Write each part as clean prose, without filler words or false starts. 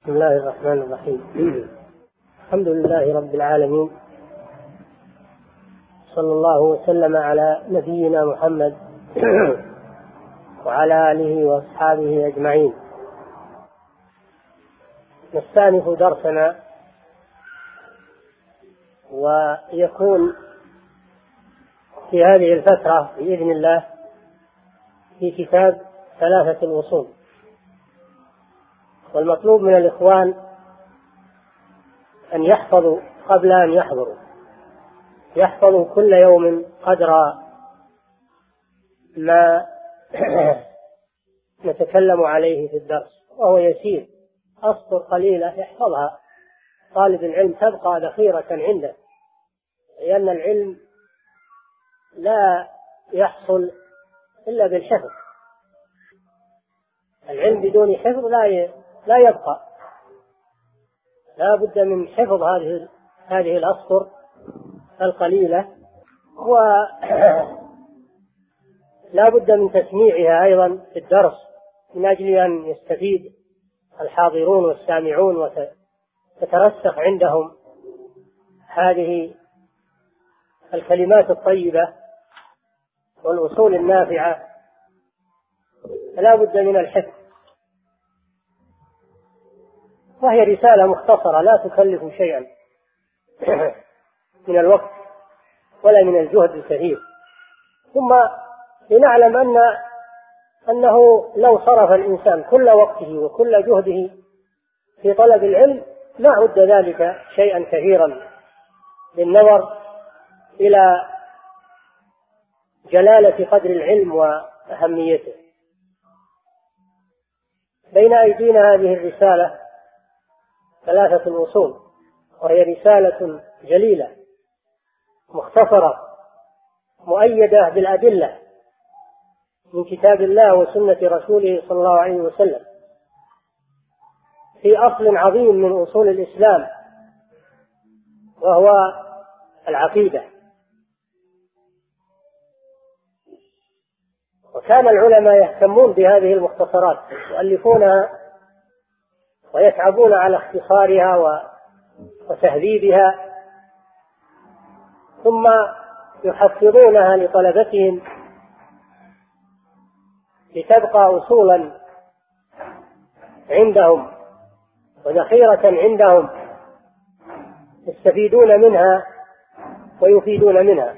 بسم الله الرحمن الرحيم. الحمد لله رب العالمين، صلى الله وسلم على نبينا محمد وعلى آله وأصحابه أجمعين. نستأنف درسنا، ويكون في هذه الفترة بإذن الله في كتاب ثلاثة الأصول. والمطلوب من الإخوان أن يحفظوا قبل أن يحفظوا كل يوم قدر ما نتكلم عليه في الدرس، وهو يسير، أسطر قليلة يحفظها. طالب العلم تبقى ذخيرة عنده، لأن العلم لا يحصل إلا بالحفظ. العلم بدون حفظ لا يبقى. لا بد من حفظ هذه الأسطر القليلة، ولا بد من تسميعها أيضا في الدرس من أجل أن يستفيد الحاضرون والسامعون وتترسخ عندهم هذه الكلمات الطيبة والأصول النافعة. فلا بد من الحفظ، وهي رسالة مختصرة لا تكلف شيئا من الوقت ولا من الجهد الكثير. ثم لنعلم أنه لو صرف الإنسان كل وقته وكل جهده في طلب العلم ما عد ذلك شيئا كثيرا بالنظر إلى جلالة قدر العلم وأهميته. بين أيدينا هذه الرسالة ثلاثة الأصول، وهي رسالة جليلة مختصرة مؤيدة بالأدلة من كتاب الله وسنة رسوله صلى الله عليه وسلم، في أصل عظيم من أصول الإسلام، وهو العقيدة. وكان العلماء يهتمون بهذه المختصرات، يؤلفونها ويتعبون على اختصارها وتهذيبها، ثم يحفظونها لطلبتهم لتبقى أصولا عندهم وذخيرة عندهم يستفيدون منها ويفيدون منها.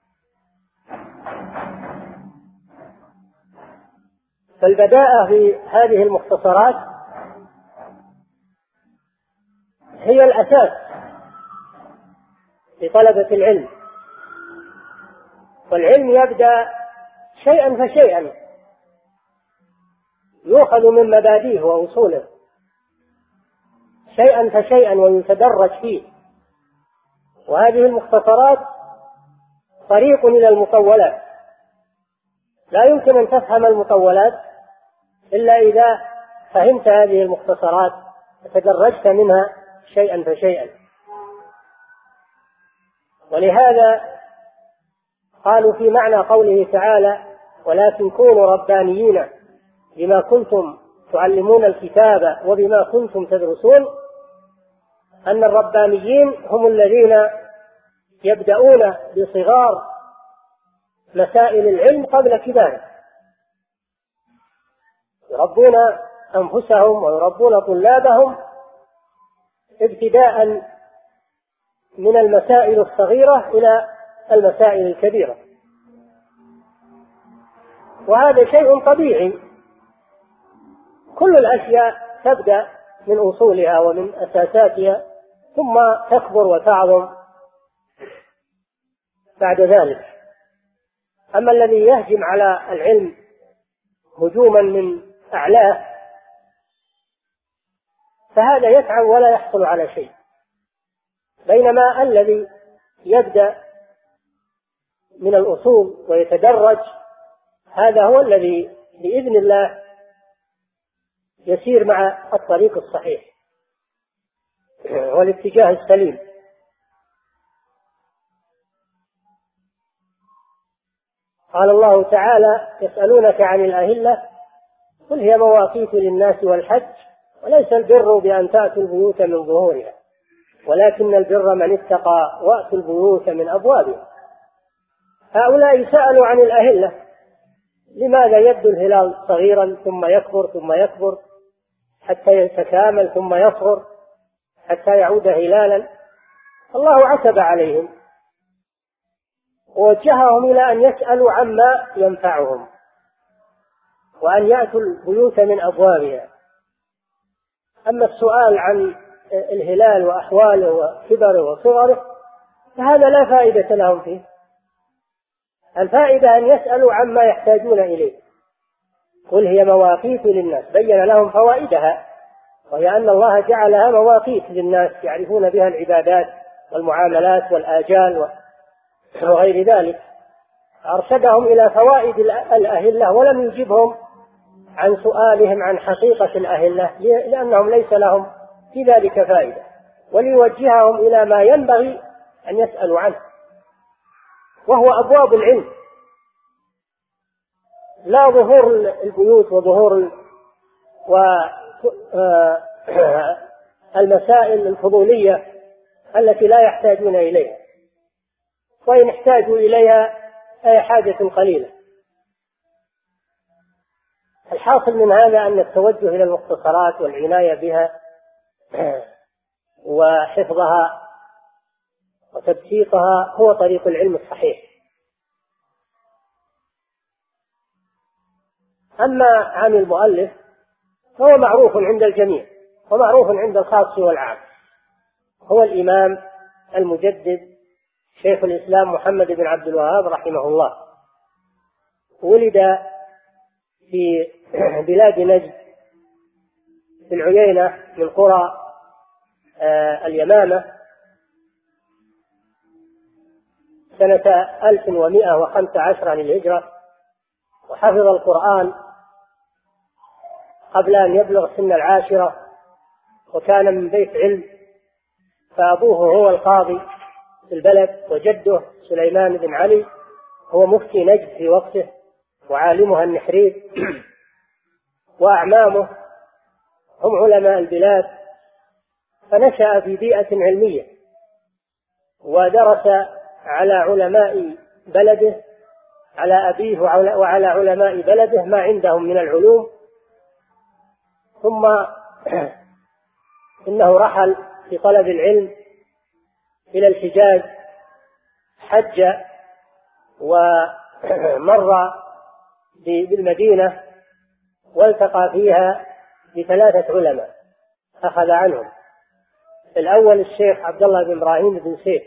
فالبداءة في هذه المختصرات هي الأساس لطلبة العلم، والعلم يبدأ شيئا فشيئا، يؤخذ من مبادئه وأصوله شيئا فشيئا ويتدرج فيه. وهذه المختصرات طريق إلى المطولات. لا يمكن أن تفهم المطولات إلا إذا فهمت هذه المختصرات وتدرجت منها شيئا فشيئا. ولهذا قالوا في معنى قوله تعالى: ولكن كونوا ربانيين بما كنتم تعلمون الكتاب وبما كنتم تدرسون، أن الربانيين هم الذين يبدأون بصغار مسائل العلم قبل كباره، يربون أنفسهم ويربون طلابهم ابتداء من المسائل الصغيرة إلى المسائل الكبيرة. وهذا شيء طبيعي، كل الأشياء تبدأ من أصولها ومن أساساتها، ثم تكبر وتعظم بعد ذلك. أما الذي يهجم على العلم هجوما من أعلاه فهذا يتعب ولا يحصل على شيء، بينما الذي يبدأ من الأصول ويتدرج هذا هو الذي بإذن الله يسير مع الطريق الصحيح والاتجاه السليم. قال الله تعالى: يسألونك عن الأهلة قل هي مواقيت للناس والحج وليس البر بأن تأتوا البيوت من ظهورها، ولكن البر من اتقى وأتوا البيوت من أبوابها. هؤلاء سألوا عن الأهلة، لماذا يبدو الهلال صغيرا ثم يكبر ثم يكبر حتى يتكامل ثم يصغر حتى يعود هلالا؟ الله عتب عليهم ووجههم إلى أن يسألوا عما ينفعهم وأن يأتوا البيوت من أبوابها. أما السؤال عن الهلال وأحواله وكبره وصغره فهذا لا فائدة لهم فيه. الفائدة أن يسألوا عما يحتاجون إليه. قل هي مواقيت للناس، بين لهم فوائدها، وهي أن الله جعلها مواقيت للناس يعرفون بها العبادات والمعاملات والآجال وغير ذلك. أرشدهم إلى فوائد الأهلة ولم يجبهم عن سؤالهم عن حقيقة الأهلة، لأنهم ليس لهم في ذلك فائدة، وليوجههم إلى ما ينبغي أن يسألوا عنه، وهو أبواب العلم، لا ظهور البيوت وظهور والمسائل الفضولية التي لا يحتاجون إليها، وإن احتاجوا إليها أي حاجة قليلة. الحاصل من هذا أن التوجه إلى المختصرات والعناية بها وحفظها وتبسيطها هو طريق العلم الصحيح. أما عن المؤلف فهو معروف عند الجميع ومعروف عند الخاص والعام، هو الإمام المجدد شيخ الإسلام محمد بن عبد الوهاب رحمه الله. ولد في بلاد نجد في العيينة من قرى اليمامة سنة 1115 للهجرة، وحفظ القرآن قبل أن يبلغ سن 10، وكان من بيت علم، فأبوه هو القاضي في البلد، وجده سليمان بن علي هو مفتي نجد في وقته وعالمها النحرير، وأعمامه هم علماء البلاد. فنشأ في بيئة علمية ودرس على علماء بلده، على أبيه وعلى علماء بلده ما عندهم من العلوم. ثم إنه رحل في طلب العلم إلى الحجاز، حج ومر بالمدينة والتقى فيها ب3 علماء أخذ عنهم. الأول الشيخ عبد الله بن إبراهيم بن سيف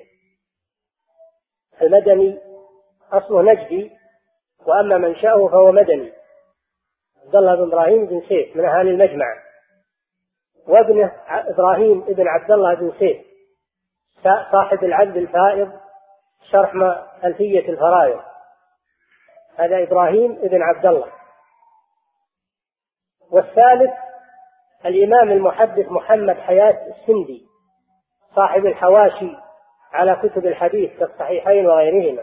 المدني، أصله نجدي وأما منشأه فهو مدني، عبد الله بن إبراهيم بن سيف من أهل المجمع، وابنه إبراهيم بن عبد الله بن سيف صاحب العدل الفائض شرح ألفية الفرائض، هذا إبراهيم بن عبد الله. والثالث الإمام المحدث محمد حياة السندي صاحب الحواشي على كتب الحديث كالصحيحين وغيرهما.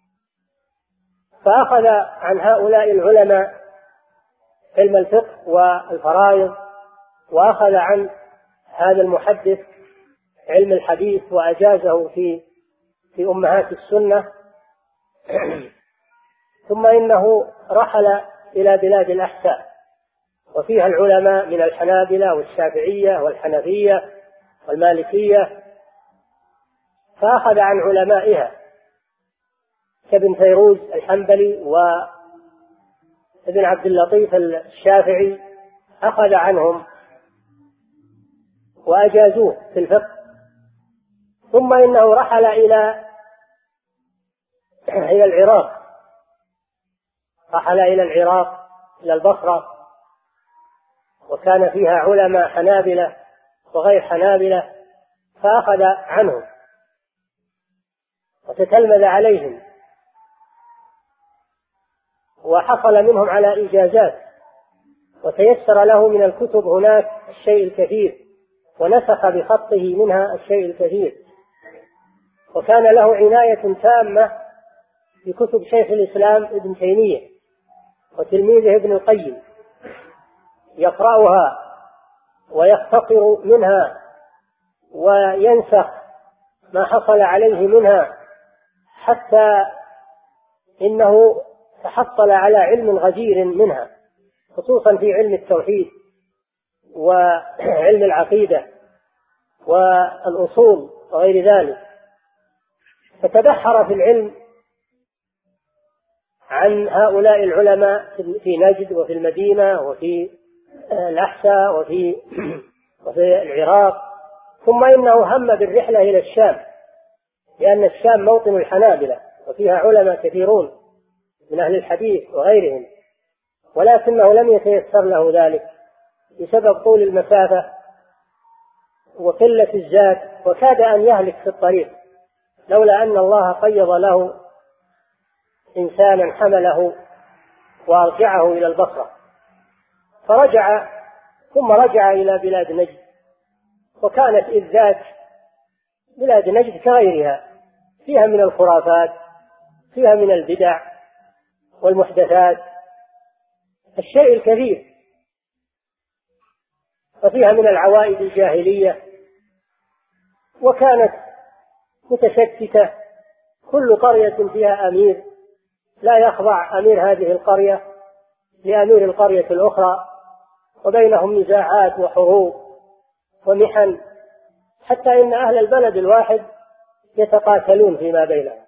فأخذ عن هؤلاء العلماء علم الفقه والفرائض، وأخذ عن هذا المحدث علم الحديث وأجازه في أمهات السنة. ثم إنه رحل إلى بلاد الأحساء، وفيها العلماء من الحنابلة والشافعية والحنفية والمالكية، فأخذ عن علمائها كابن فيروز الحنبلي وابن عبد اللطيف الشافعي، أخذ عنهم وأجازوه في الفقه. ثم إنه رحل إلى العراق، رحل إلى العراق إلى البصرة، وكان فيها علماء حنابلة وغير حنابلة، فأخذ عنهم وتتلمذ عليهم، وحصل منهم على إجازات، وتيسر له من الكتب هناك الشيء الكثير، ونسخ بخطه منها الشيء الكثير. وكان له عناية تامة بكتب شيخ الإسلام ابن تيمية وتلميذه ابن القيم، يقرأها ويختصر منها وينسخ ما حصل عليه منها، حتى إنه تحصل على علم غزير منها، خصوصا في علم التوحيد وعلم العقيدة والأصول وغير ذلك. فتبحر في العلم عن هؤلاء العلماء في نجد وفي المدينة وفي الأحساء وفي العراق. ثم إنه هم بالرحلة إلى الشام، لأن الشام موطن الحنابلة وفيها علماء كثيرون من أهل الحديث وغيرهم، ولكنه لم يتيسر له ذلك بسبب طول المسافة وقلة الزاد، وكاد أن يهلك في الطريق لولا أن الله قيض له إنسانا حمله وأرجعه إلى البصرة. فرجع، ثم رجع إلى بلاد نجد، وكانت إذ ذاك بلاد نجد كغيرها، فيها من الخرافات، فيها من البدع والمحدثات الشيء الكثير، وفيها من العوائد الجاهلية، وكانت متشتتة، كل قرية فيها أمير لا يخضع أمير هذه القرية لأمير القرية الأخرى، وبينهم نزاعات وحروب ومحن، حتى إن أهل البلد الواحد يتقاتلون فيما بينهم،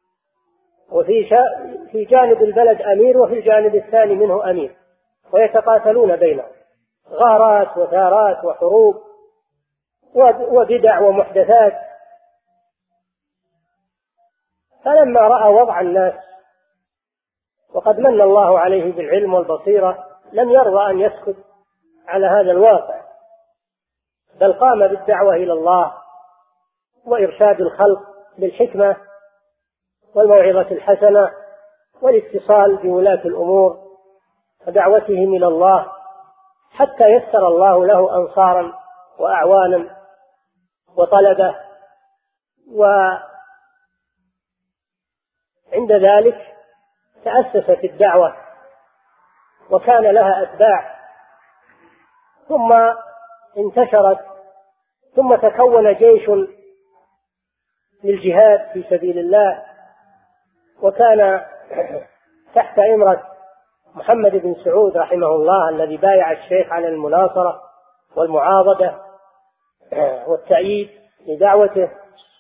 وفي جانب البلد أمير وفي الجانب الثاني منه أمير، ويتقاتلون بينهم، غارات وثارات وحروب وبدع ومحدثات. فلما رأى وضع الناس وقد من الله عليه بالعلم والبصيرة لم يرضى أن يسكت على هذا الواقع، بل قام بالدعوة إلى الله وإرشاد الخلق بالحكمة والموعظة الحسنة والاتصال بولاة الأمور ودعوتهم إلى الله، حتى يسر الله له أنصارا وأعوانا وطلبة. وعند ذلك تأسست الدعوة وكان لها أتباع، ثم انتشرت، ثم تكون جيش للجهاد في سبيل الله، وكان تحت إمرة محمد بن سعود رحمه الله الذي بايع الشيخ على المناصرة والمعاضدة والتأييد لدعوته.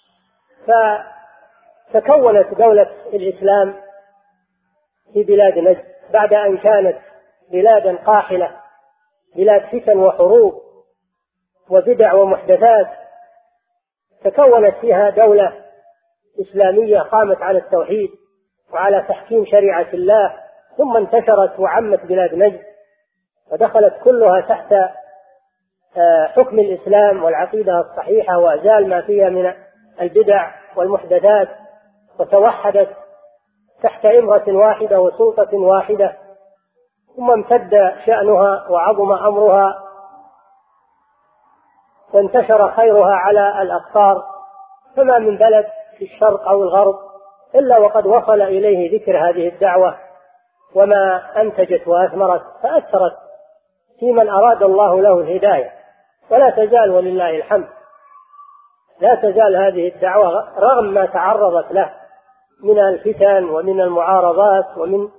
فتكونت دولة الإسلام في بلاد نجد بعد أن كانت بلادا قاحلة، بلاد فتن وحروب وبدع ومحدثات. تكونت فيها دولة إسلامية قامت على التوحيد وعلى تحكيم شريعة الله، ثم انتشرت وعمت بلاد نجد ودخلت كلها تحت حكم الإسلام والعقيدة الصحيحة، وأزال ما فيها من البدع والمحدثات، وتوحدت تحت إمرة واحدة وسلطة واحدة، ثم امتد شأنها وعظم أمرها وانتشر خيرها على الأقطار، فما من بلد في الشرق أو الغرب إلا وقد وصل إليه ذكر هذه الدعوة وما أنتجت وأثمرت، فأثرت في من أراد الله له الهداية. ولا تزال ولله الحمد لا تزال هذه الدعوة رغم ما تعرضت له من الفتن ومن المعارضات ومن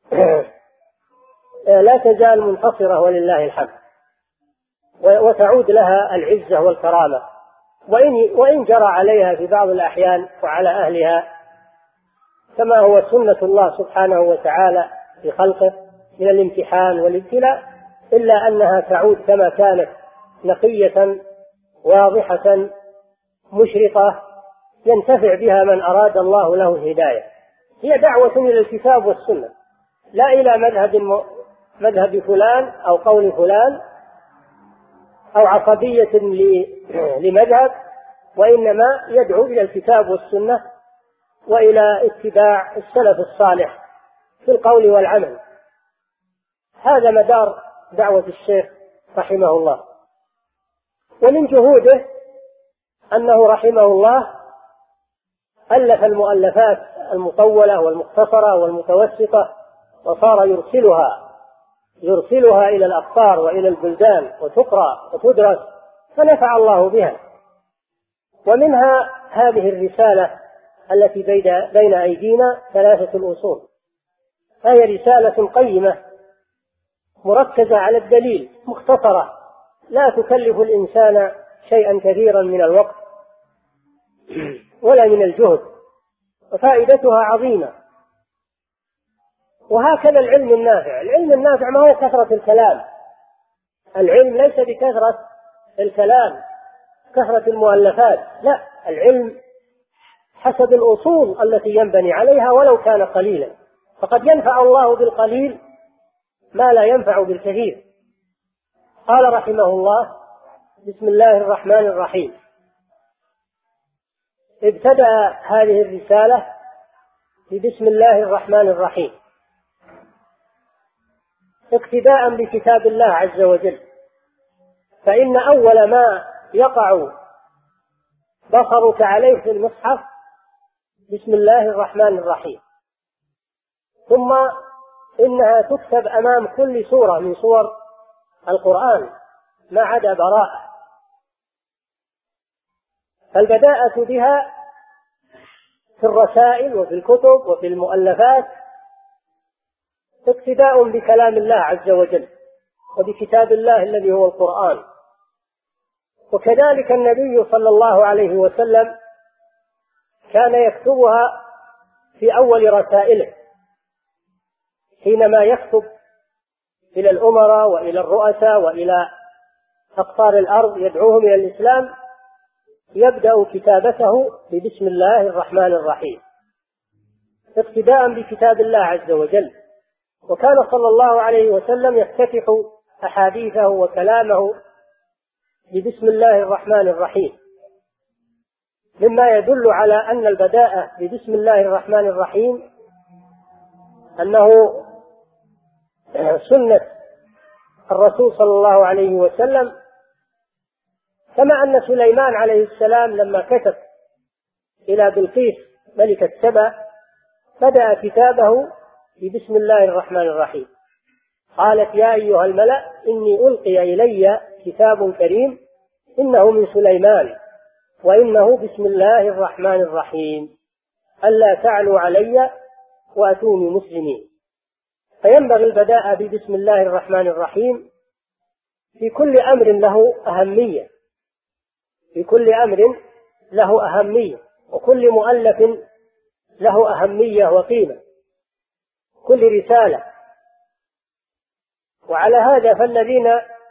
لا تزال منتصرة ولله الحمد، وتعود لها العزة والكرامة، وإن جرى عليها في بعض الأحيان وعلى أهلها كما هو سنة الله سبحانه وتعالى في خلقه من الامتحان والابتلاء، إلا أنها تعود كما كانت نقية واضحة مشرقة ينتفع بها من أراد الله له الهداية. هي دعوة إلى الكتاب والسنة، لا إلى مذهب فلان أو قول فلان أو عصبية لمذهب، وإنما يدعو إلى الكتاب والسنة وإلى اتباع السلف الصالح في القول والعمل. هذا مدار دعوة الشيخ رحمه الله. ومن جهوده أنه رحمه الله ألف المؤلفات المطولة والمختصرة والمتوسطة، وصار يرسلها يرسلها إلى الأقطار وإلى البلدان وتقرأ وتدرس فنفع الله بها. ومنها هذه الرسالة التي بين أيدينا 3 أصول، هي رسالة قيمة مركزة على الدليل، مختصرة لا تكلف الإنسان شيئا كثيرا من الوقت ولا من الجهد، وفائدتها عظيمة. وهكذا العلم النافع، العلم النافع ما هو كثرة الكلام، العلم ليس بكثرة الكلام كثرة المؤلفات، لا، العلم حسب الأصول التي ينبني عليها ولو كان قليلا، فقد ينفع الله بالقليل ما لا ينفع بالكثير. قال رحمه الله: بسم الله الرحمن الرحيم. ابتدأ هذه الرسالة ببسم الله الرحمن الرحيم اقتداء بكتاب الله عز وجل، فإن أول ما يقع بصرك عليه في المصحف بسم الله الرحمن الرحيم، ثم إنها تكتب أمام كل سورة من سور القرآن ما عدا براءة، فالبداءة بها في الرسائل وفي الكتب وفي المؤلفات اقتداء بكلام الله عز وجل وبكتاب الله الذي هو القرآن. وكذلك النبي صلى الله عليه وسلم كان يكتبها في أول رسائله، حينما يكتب إلى الأمراء وإلى الرؤساء وإلى أقطار الأرض يدعوهم إلى الإسلام يبدأ كتابته ببسم الله الرحمن الرحيم اقتداء بكتاب الله عز وجل. وكان صلى الله عليه وسلم يفتتح أحاديثه وكلامه ببسم الله الرحمن الرحيم، مما يدل على أن البداءة ببسم الله الرحمن الرحيم أنه سنة الرسول صلى الله عليه وسلم، كما أن سليمان عليه السلام لما كتب إلى بلقيس ملكة سبأ بدأ كتابه ببسم الله الرحمن الرحيم. قالت: يا أيها الملأ إني ألقي إلي كتاب كريم إنه من سليمان وإنه بسم الله الرحمن الرحيم ألا تعلوا علي وأتوني مسلمين. فينبغي البداء ببسم الله الرحمن الرحيم في كل أمر له أهمية، في كل أمر له أهمية، وكل مؤلف له أهمية وقيمة، كل رسالة. وعلى هذا فالذين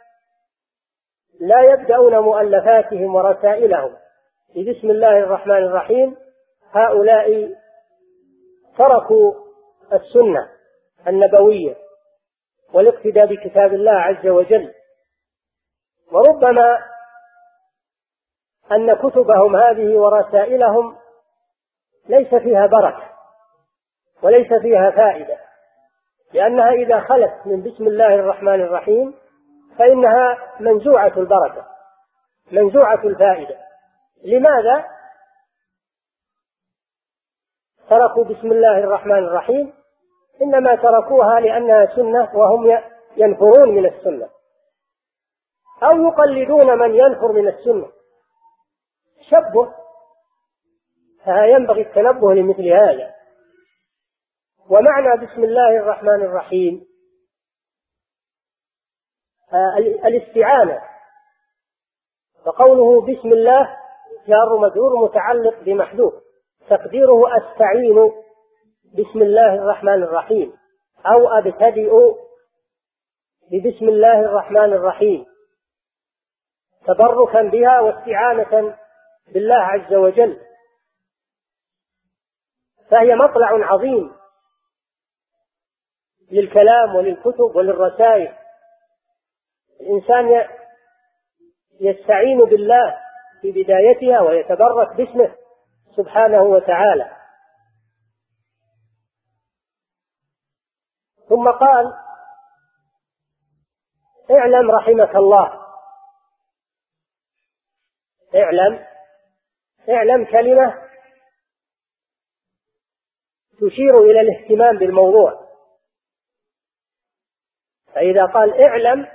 لا يبدأون مؤلفاتهم ورسائلهم ببسم الله الرحمن الرحيم هؤلاء تركوا السنة النبوية والاقتداء بكتاب الله عز وجل. وربما أن كتبهم هذه ورسائلهم ليس فيها بركة وليس فيها فائدة، لأنها إذا خلت من بسم الله الرحمن الرحيم فإنها منزوعة البركة منزوعة الفائدة. لماذا تركوا بسم الله الرحمن الرحيم؟ إنما تركوها لأنها سنة وهم ينفرون من السنة أو يقلدون من ينفر من السنة، شبه، فينبغي التنبه لمثل هذا. ومعنى بسم الله الرحمن الرحيم الاستعانة، وقوله بسم الله جار مجرور متعلق بمحذوف تقديره أستعين بسم الله الرحمن الرحيم أو أبتدئ ببسم الله الرحمن الرحيم تبركا بها واستعانة بالله عز وجل. فهي مطلع عظيم للكلام وللكتب وللرسائل. الإنسان يستعين بالله في بدايتها ويتبرك باسمه سبحانه وتعالى. ثم قال: اعلم رحمك الله. اعلم كلمة تشير إلى الاهتمام بالموضوع، فإذا قال اعلم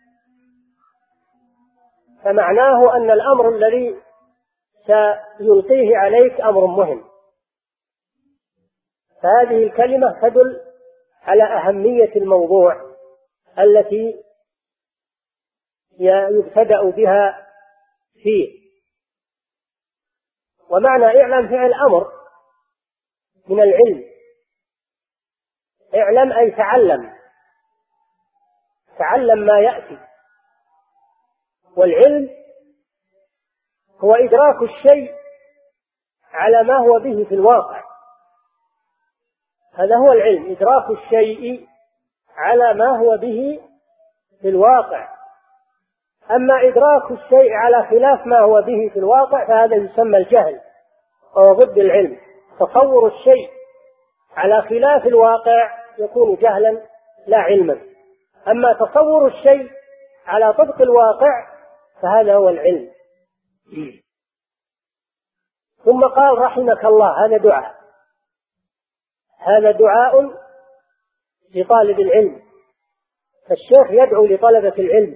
فمعناه أن الأمر الذي سيلقيه عليك أمر مهم. فهذه الكلمة تدل على أهمية الموضوع التي يبتدأ بها فيه. ومعنى اعلم فعل أمر من العلم. اعلم أي تعلم ما يأتي. والعلم هو إدراك الشيء على ما هو به في الواقع. هذا هو العلم، إدراك الشيء على ما هو به في الواقع. أما إدراك الشيء على خلاف ما هو به في الواقع فهذا يسمى الجهل، وهو ضد العلم. تصور الشيء على خلاف الواقع يكون جهلا لا علما. أما تصور الشيء على طبق الواقع فهذا هو العلم. ثم قال رحمك الله، هذا دعاء لطالب العلم. فالشيخ يدعو لطلبة العلم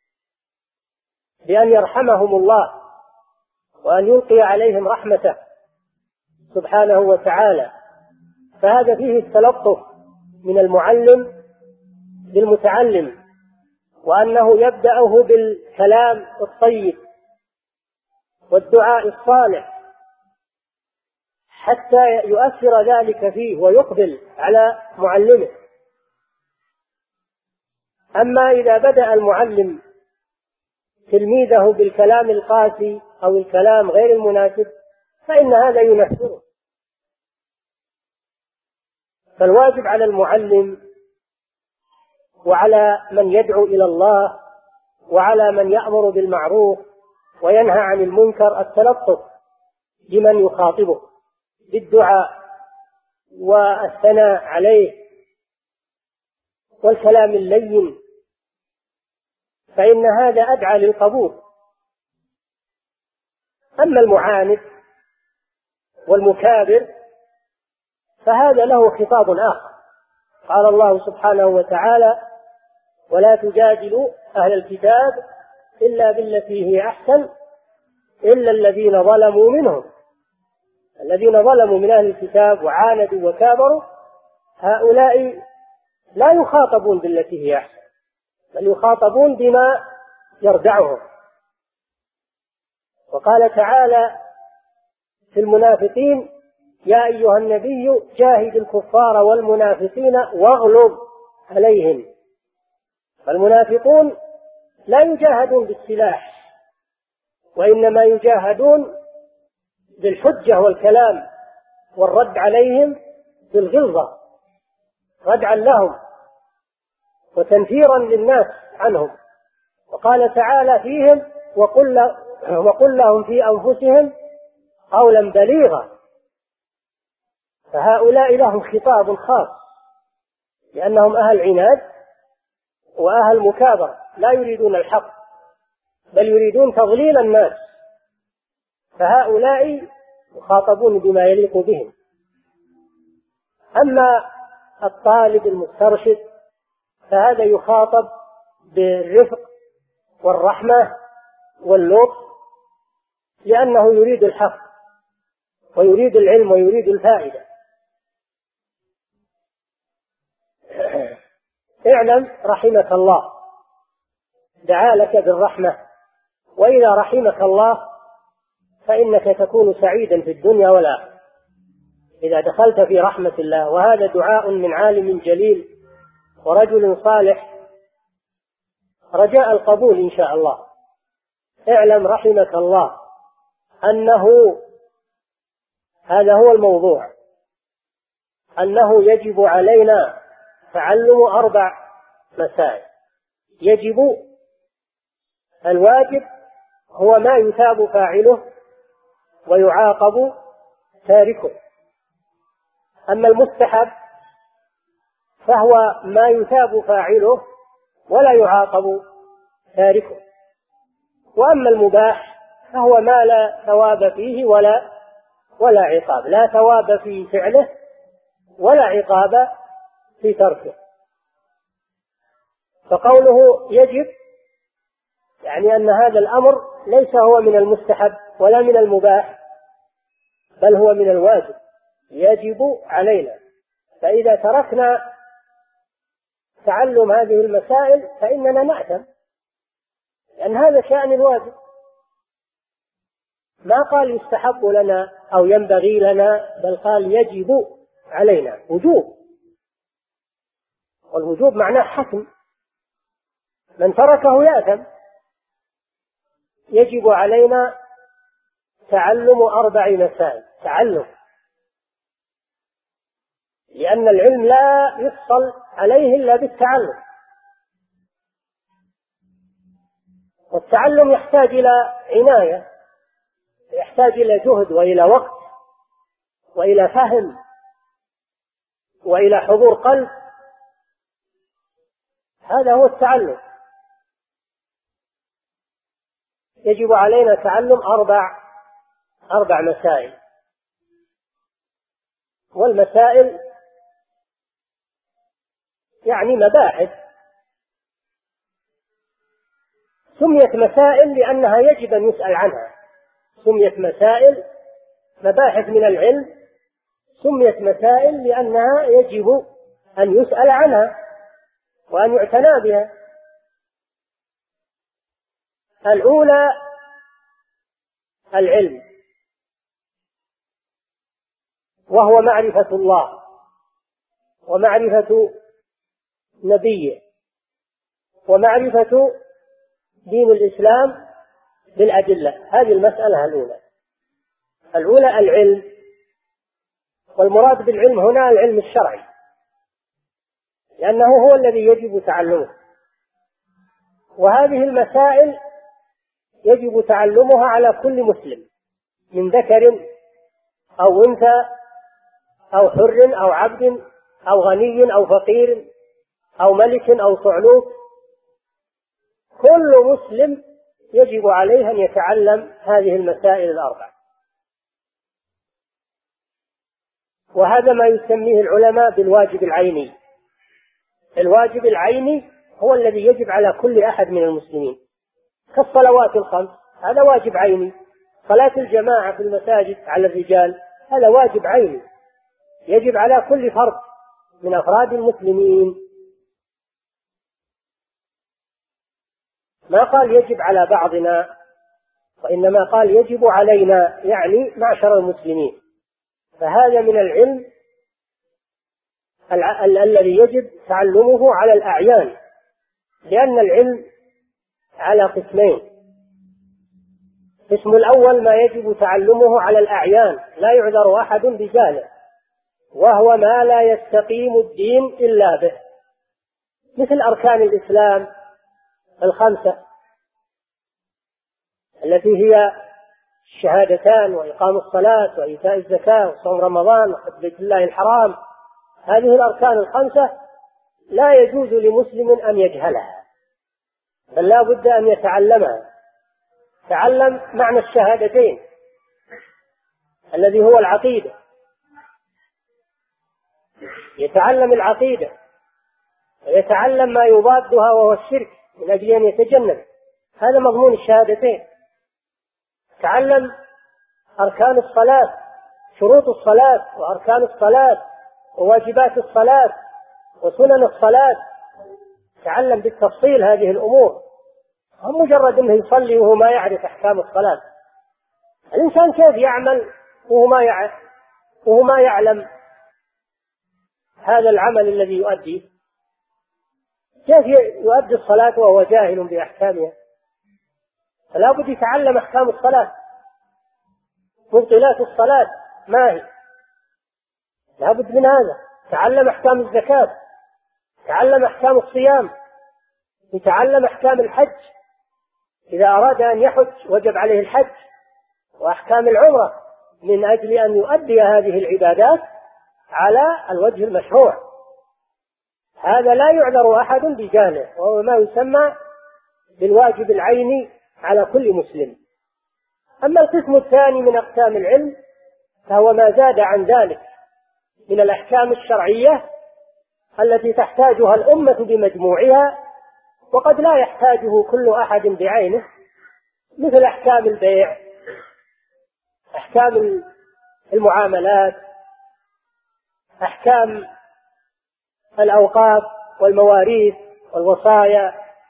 بأن يرحمهم الله وأن يلقي عليهم رحمته سبحانه وتعالى. فهذا فيه التلطف من المعلم بالمتعلم، وأنه يبدأه بالكلام الطيب والدعاء الصالح حتى يؤثر ذلك فيه ويقبل على معلمه. أما إذا بدأ المعلم تلميذه بالكلام القاسي أو الكلام غير المناسب فإن هذا ينفره. فالواجب على المعلم وعلى من يدعو إلى الله وعلى من يأمر بالمعروف وينهى عن المنكر التلطف بمن يخاطبه بالدعاء والثناء عليه والكلام اللين، فإن هذا أدعى للقبول. أما المعاند والمكابر فهذا له خطاب آخر. قال الله سبحانه وتعالى ولا تجادلوا أهل الكتاب إلا بالتي هي أحسن إلا الذين ظلموا منهم. الذين ظلموا من أهل الكتاب وعاندوا وكابروا هؤلاء لا يخاطبون بالتي هي أحسن، بل يخاطبون بما يردعهم. وقال تعالى في المنافقين يا أيها النبي جاهد الكفار والمنافقين واغلظ عليهم. فالمنافقون لا يجاهدون بالسلاح، وإنما يجاهدون بالحجة والكلام والرد عليهم بالغلظة ردعا لهم وتنفيرا للناس عنهم. وقال تعالى فيهم وقل لهم في أنفسهم قولا بليغا. فهؤلاء لهم خطاب خاص لأنهم أهل عناد وأهل مكابرة، لا يريدون الحق بل يريدون تضليل الناس، فهؤلاء يخاطبون بما يليق بهم. أما الطالب المسترشد فهذا يخاطب بالرفق والرحمة واللطف، لأنه يريد الحق ويريد العلم ويريد الفائدة. اعلم رحمك الله، دعا لك بالرحمة، وإذا رحمك الله فإنك تكون سعيدا في الدنيا والآخرة إذا دخلت في رحمة الله. وهذا دعاء من عالم جليل ورجل صالح رجاء القبول إن شاء الله. اعلم رحمك الله أنه هذا هو الموضوع، أنه يجب علينا تعلم 4 مسائل. يجب الواجب هو ما يثاب فاعله ويعاقب تاركه. أما المستحب فهو ما يثاب فاعله ولا يعاقب تاركه. وأما المباح فهو ما لا ثواب فيه ولا عقاب، لا ثواب في فعله ولا عقاب في تركه. فقوله يجب يعني أن هذا الأمر ليس هو من المستحب ولا من المباح، بل هو من الواجب، يجب علينا. فإذا تركنا تعلم هذه المسائل فإننا نأثم، لأن هذا شأن الواجب. ما قال يستحب لنا أو ينبغي لنا، بل قال يجب علينا، وجوب، والوجوب معناه حتم، من تركه يأثم. يجب علينا تعلم 4 مسائل، تعلم، لأن العلم لا يحصل عليه إلا بالتعلم، والتعلم يحتاج إلى عناية، يحتاج إلى جهد وإلى وقت وإلى فهم وإلى حضور قلب. هذا هو التعلم. يجب علينا تعلم 4 مسائل، والمسائل يعني مباحث، سميت مسائل لأنها يجب أن يسأل عنها، سميت مسائل مباحث من العلم، سميت مسائل لأنها يجب أن يسأل عنها وأن يعتنى بها. الأولى العلم، وهو معرفة الله ومعرفة نبيه ومعرفة دين الإسلام بالأدلة. هذه المسألة الأولى العلم، والمراد بالعلم هنا العلم الشرعي، لأنه هو الذي يجب تعلمه. وهذه المسائل يجب تعلمها على كل مسلم، من ذكر أو أنثى أو حر أو عبد أو غني أو فقير أو ملك أو صعلوك، كل مسلم يجب عليه أن يتعلم هذه المسائل 4. وهذا ما يسميه العلماء بالواجب العيني. الواجب العيني هو الذي يجب على كل أحد من المسلمين، كالصلوات ال5، هذا واجب عيني. صلاة الجماعة في المساجد على الرجال هذا واجب عيني، يجب على كل فرد من أفراد المسلمين. ما قال يجب على بعضنا، وإنما قال يجب علينا، يعني معشر المسلمين. فهذا من العلم الذي يجب تعلمه على الأعيان، لأن العلم على قسمين: القسم الأول ما يجب تعلمه على الأعيان، لا يعذر أحد بجهله، وهو ما لا يستقيم الدين إلا به، مثل أركان الإسلام 5 التي هي الشهادتان وإقام الصلاة وإيتاء الزكاة وصوم رمضان وحج بيت الله الحرام. هذه الأركان 5 لا يجوز لمسلم أن يجهلها، بل لا بد أن يتعلمها. تعلم معنى الشهادتين الذي هو العقيدة، يتعلم العقيدة ويتعلم ما يضادها وهو الشرك من أجل أن يتجنب، هذا مضمون الشهادتين. تعلم أركان الصلاة، شروط الصلاة وأركان الصلاة وواجبات الصلاة وسنن الصلاة، تعلم بالتفصيل هذه الأمور، هم مجرد أنه يصلي وهو ما يعرف أحكام الصلاة. الإنسان كيف يعمل وهو ما يعلم هذا العمل الذي يؤديه؟ كيف يؤدي الصلاة وهو جاهل بأحكامها؟ فلا بد يتعلم أحكام الصلاة، مبطلات الصلاة ما هي، لا بد من هذا. تعلم أحكام الزكاة، تعلم أحكام الصيام، يتعلم أحكام الحج، إذا أراد أن يحج وجب عليه الحج، وأحكام العمرة من أجل أن يؤدي هذه العبادات على الوجه المشروع. هذا لا يعذر أحد بجهله، وهو ما يسمى بالواجب العيني على كل مسلم. أما القسم الثاني من أقسام العلم فهو ما زاد عن ذلك من الأحكام الشرعية التي تحتاجها الأمة بمجموعها وقد لا يحتاجه كل أحد بعينه، مثل أحكام البيع، أحكام المعاملات، أحكام الأوقاف والمواريث والوصايا،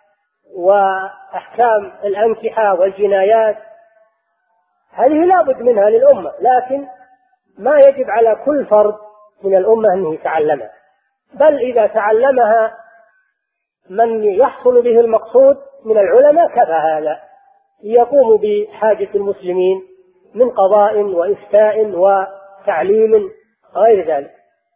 وأحكام الأنكحة والجنايات. هذه لا بد منها للأمة، لكن ما يجب على كل فرد من الأمة أنه يتعلمها، بل إذا تعلمها من يحصل به المقصود من العلماء كفى هذا، يقوم بحاجة المسلمين من قضاء وإفتاء وتعليم غير ذلك.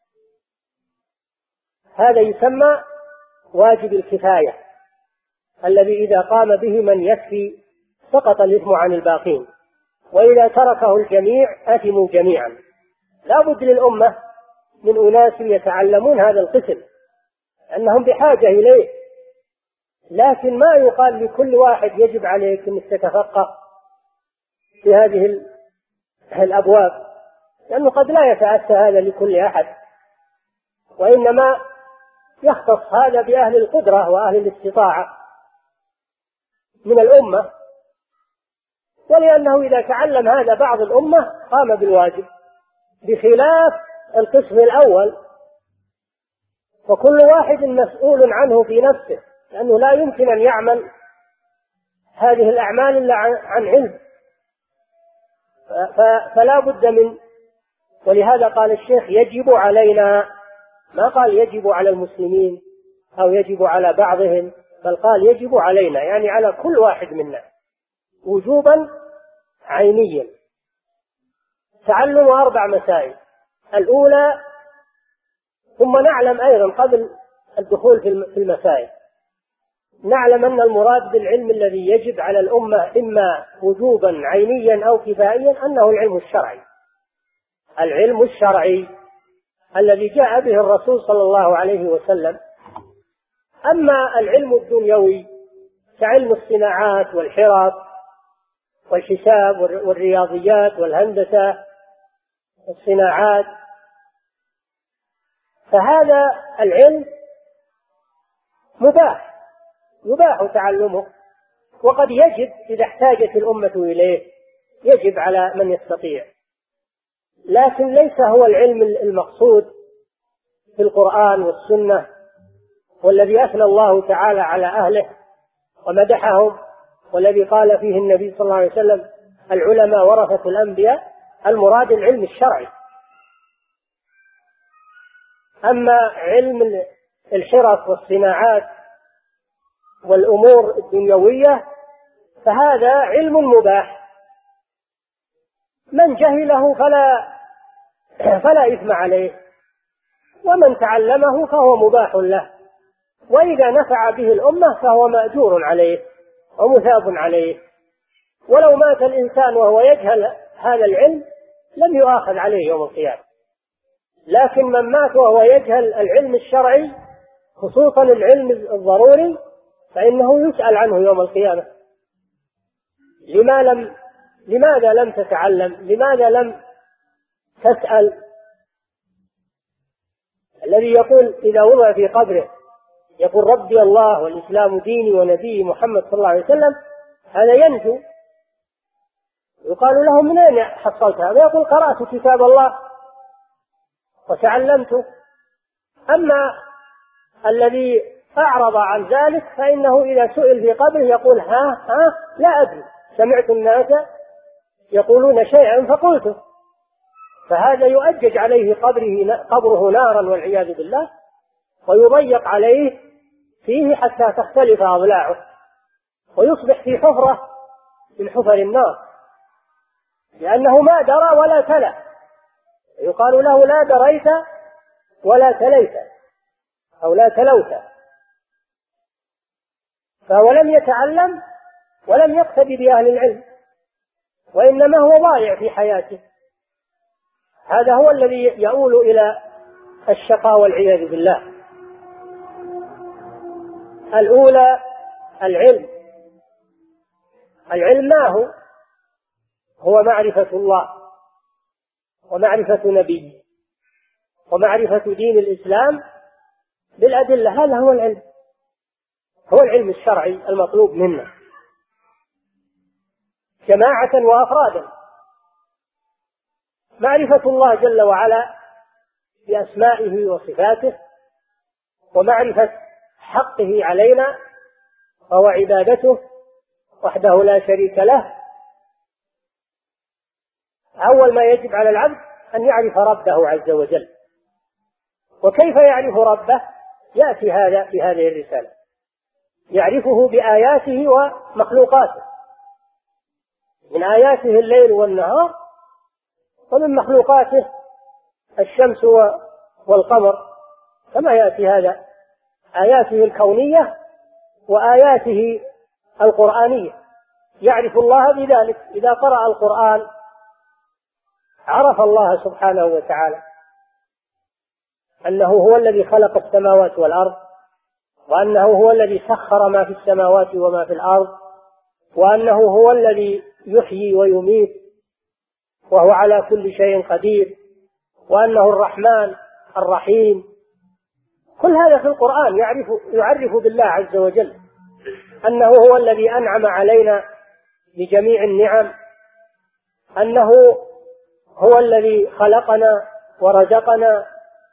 هذا يسمى واجب الكفاية، الذي إذا قام به من يكفي سقط الإثم عن الباقين، وإذا تركه الجميع أثموا جميعا. لا بد للأمة من أناس يتعلمون هذا القسم، أنهم بحاجة إليه، لكن ما يقال لكل واحد يجب عليك أن تتفقه في هذه الأبواب، لأنه قد لا يتأتى هذا لكل أحد، وإنما يختص هذا بأهل القدرة وأهل الاستطاعة من الأمة، ولأنه إذا تعلم هذا بعض الأمة قام بالواجب، بخلاف القسم الأول، وكل واحد مسؤول عنه في نفسه، لأنه لا يمكن أن يعمل هذه الأعمال إلا عن علم، فلا بد من. ولهذا قال الشيخ يجب علينا، ما قال يجب على المسلمين أو يجب على بعضهم، بل قال يجب علينا، يعني على كل واحد منا وجوبا عينيا. تعلم 4 مسائل. الأولى، ثم نعلم أيضا قبل الدخول في المسائل، نعلم أن المراد بالعلم الذي يجب على الأمة إما وجوبا عينيا أو كفائيا أنه العلم الشرعي، العلم الشرعي الذي جاء به الرسول صلى الله عليه وسلم. أما العلم الدنيوي كعلم الصناعات والحرف والحساب والرياضيات والهندسة والصناعات، فهذا العلم يباح تعلمه، وقد يجب إذا احتاجت الأمة إليه، يجب على من يستطيع، لكن ليس هو العلم المقصود في القرآن والسنة، والذي أثنى الله تعالى على أهله ومدحهم، والذي قال فيه النبي صلى الله عليه وسلم العلماء ورثة الأنبياء. المراد العلم الشرعي. أما علم الحرف والصناعات والأمور الدنيوية فهذا علم مباح، من جهله فلا إثم عليه، ومن تعلمه فهو مباح له، وإذا نفع به الأمة فهو مأجور عليه ومثاب عليه. ولو مات الإنسان وهو يجهل هذا العلم لم يؤاخذ عليه يوم القيامة، لكن من مات وهو يجهل العلم الشرعي خصوصا العلم الضروري فإنه يسأل عنه يوم القيامة. لماذا لم تتعلم؟ لماذا لم تسأل؟ الذي يقول إذا وضع في قبره يقول ربي الله والإسلام ديني ونبي محمد صلى الله عليه وسلم، هذا ينجو. يقال له من أين حصلت هذا؟ يقول قرأت كتاب الله وتعلمته. أما الذي أعرض عن ذلك فإنه إذا سئل في قبره يقول ها لا أدري، سمعت الناس يقولون شيئا فقلته، فهذا يؤجج عليه قبره نارا والعياذ بالله، ويضيق عليه فيه حتى تختلف أضلاعه ويصبح في حفرة من حفر النار، لأنه ما درى ولا تلا. يقال له لا دريت ولا تليت أو لا تلوت، فهو لم يتعلم ولم يقتدي بأهل العلم، وإنما هو ضايع في حياته. هذا هو الذي يؤول إلى الشقاء والعياذ بالله. الأولى العلم ما هو معرفة الله ومعرفة نبيه ومعرفة دين الإسلام بالأدلة، هذا هو العلم. هو العلم الشرعي المطلوب منا جماعة وأفرادا. معرفة الله جل وعلا بأسمائه وصفاته، ومعرفة حقه علينا وهو عبادته وحده لا شريك له. أول ما يجب على العبد أن يعرف ربه عز وجل. وكيف يعرف ربه؟ يأتي هذا في هذه الرسالة. يعرفه بآياته ومخلوقاته، من آياته الليل والنهار، ومن مخلوقاته الشمس والقمر، كما يأتي هذا آياته الكونية وآياته القرآنية. يعرف الله بذلك. إذا قرأ القرآن عرف الله سبحانه وتعالى أنه هو الذي خلق السماوات والأرض، وأنه هو الذي سخر ما في السماوات وما في الأرض، وأنه هو الذي يحيي ويميت وهو على كل شيء قدير، وأنه الرحمن الرحيم. كل هذا في القرآن يعرف بالله عز وجل أنه هو الذي أنعم علينا بجميع النعم، أنه هو الذي خلقنا ورزقنا.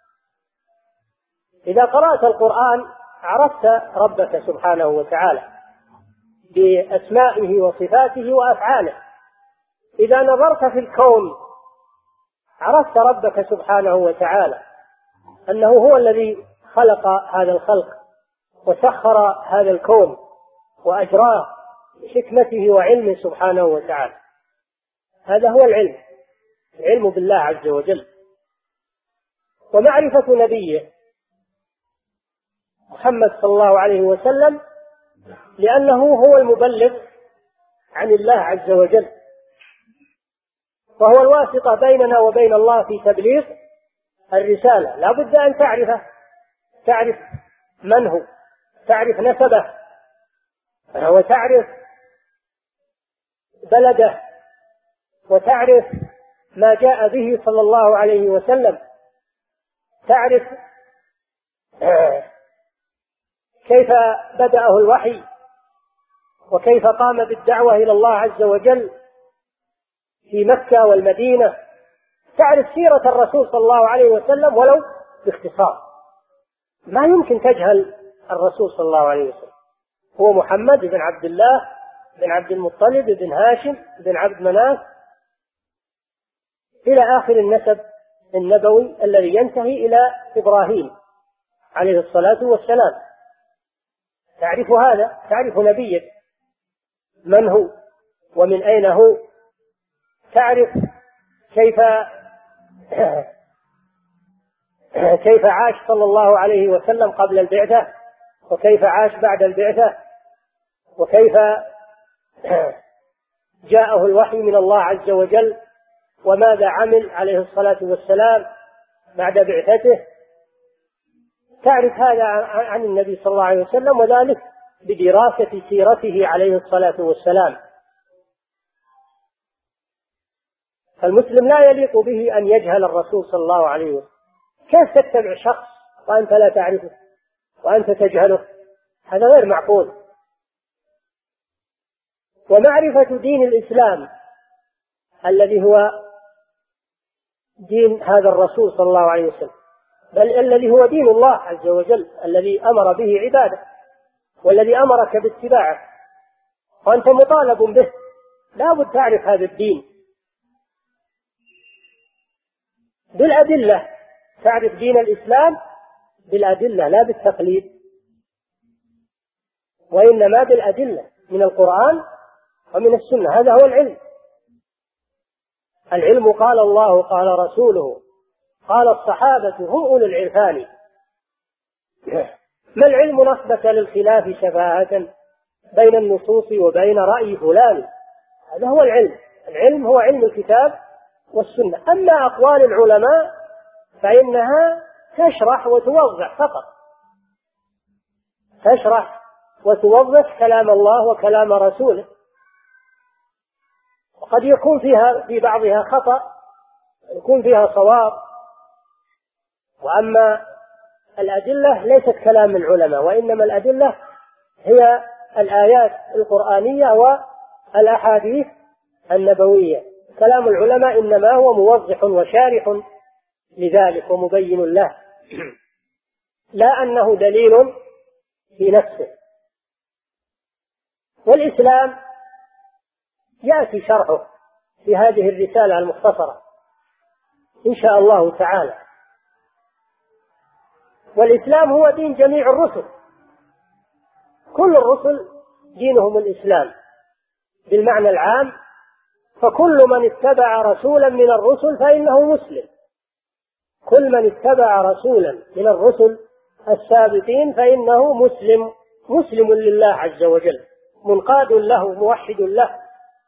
إذا قرأت القرآن عرفت ربك سبحانه وتعالى بأسمائه وصفاته وأفعاله. إذا نظرت في الكون عرفت ربك سبحانه وتعالى أنه هو الذي خلق هذا الخلق وسخر هذا الكون وأجراه بحكمته وعلمه سبحانه وتعالى. هذا هو العلم بالله عز وجل. ومعرفة نبيه محمد صلى الله عليه وسلم، لأنه هو المبلغ عن الله عز وجل، وهو الواسطة بيننا وبين الله في تبليغ الرسالة. لا بد أن تعرفه، تعرف من هو، تعرف نسبه، وتعرف بلده، وتعرف ما جاء به صلى الله عليه وسلم، تعرف كيف بدأه الوحي، وكيف قام بالدعوة إلى الله عز وجل في مكة والمدينة. تعرف سيرة الرسول صلى الله عليه وسلم ولو باختصار. ما يمكن تجهل الرسول صلى الله عليه وسلم. هو محمد بن عبد الله بن عبد المطلب بن هاشم بن عبد مناف إلى آخر النسب النبوي الذي ينتهي إلى إبراهيم عليه الصلاة والسلام. تعرف هذا، تعرف نبيك من هو ومن أين هو، تعرف كيف عاش صلى الله عليه وسلم قبل البعثة، وكيف عاش بعد البعثة، وكيف جاءه الوحي من الله عز وجل، وماذا عمل عليه الصلاة والسلام بعد بعثته. تعرف هذا عن النبي صلى الله عليه وسلم، وذلك بدراسة سيرته عليه الصلاة والسلام. فالمسلم لا يليق به أن يجهل الرسول صلى الله عليه وسلم. كيف تتبع شخص وأنت لا تعرفه وأنت تجهله؟ هذا غير معقول. ومعرفة دين الإسلام الذي هو دين هذا الرسول صلى الله عليه وسلم، بل الذي هو دين الله عز وجل الذي أمر به عباده والذي أمرك باتباعه، وأنت مطالب به. لا بد تعرف هذا الدين بالأدلة. تعرف دين الإسلام بالأدلة لا بالتقليد، وإنما بالأدلة من القرآن ومن السنة. هذا هو العلم. العلم قال الله قال رسوله قال الصحابة هم أولو العرفان. ما العلم نصبك للخلاف شفاعة بين النصوص وبين رأي فلان. هذا هو العلم. العلم هو علم الكتاب والسنة. أما أقوال العلماء فإنها تشرح وتوضح فقط، تشرح وتوضح كلام الله وكلام رسوله، وقد يكون فيها في بعضها خطأ، يكون فيها صواب. وأما الأدلة ليست كلام العلماء، وإنما الأدلة هي الآيات القرآنية والأحاديث النبوية. كلام العلماء إنما هو موضح وشارح لذلك ومبين له، لا أنه دليل في نفسه. والإسلام يأتي شرحه في هذه الرسالة المختصرة إن شاء الله تعالى. والإسلام هو دين جميع الرسل، كل الرسل دينهم الإسلام بالمعنى العام، فكل من اتبع رسولا من الرسل فإنه مسلم. كل من اتبع رسولا من الرسل السابقين فإنه مسلم لله عز وجل، منقاد له، موحد له.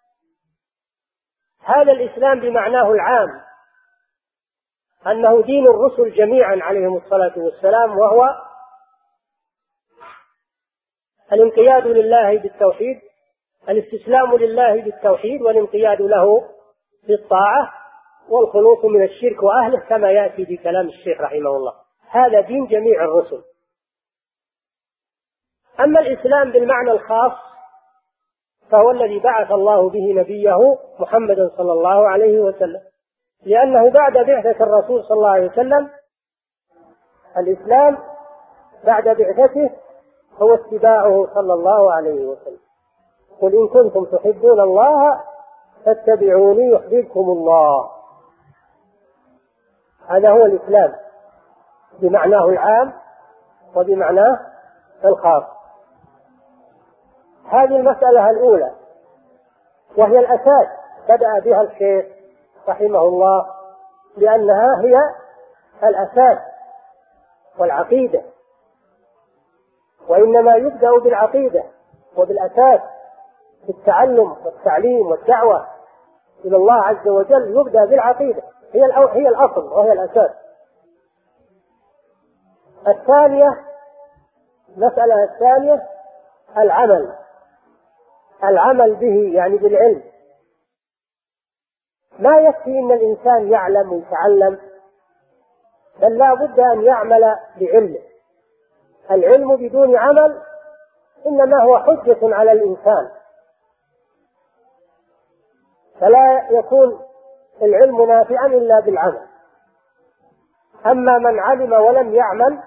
هذا الإسلام بمعناه العام، أنه دين الرسل جميعا عليهم الصلاة والسلام، وهو الانقياد لله بالتوحيد، الاستسلام لله بالتوحيد والانقياد له بالطاعة، والخلوص من الشرك وأهله كما يأتي بكلام الشيخ رحمه الله. هذا دين جميع الرسل. أما الإسلام بالمعنى الخاص فهو الذي بعث الله به نبيه محمدا صلى الله عليه وسلم، لأنه بعد بعثة الرسول صلى الله عليه وسلم الإسلام بعد بعثته هو اتباعه صلى الله عليه وسلم. قل إن كنتم تحبون الله فاتبعوني يحببكم الله. هذا هو الإسلام بمعناه العام وبمعناه الخاص. هذه المسألة الأولى وهي الأساس، بدأ بها الشيخ رحمه الله لأنها هي الأساس والعقيدة، وإنما يبدأ بالعقيدة وبالأساس في التعلم والتعليم والدعوة إلى الله عز وجل. يبدأ بالعقيدة، هي الأصل وهي الأساس. المسألة الثانية العمل به، يعني بالعلم. ما يكفي أن الإنسان يعلم ويتعلم، بل لا بد أن يعمل بعلمه. العلم بدون عمل إنما هو حجة على الإنسان، فلا يكون العلم نافعا إلا بالعمل. أما من علم ولم يعمل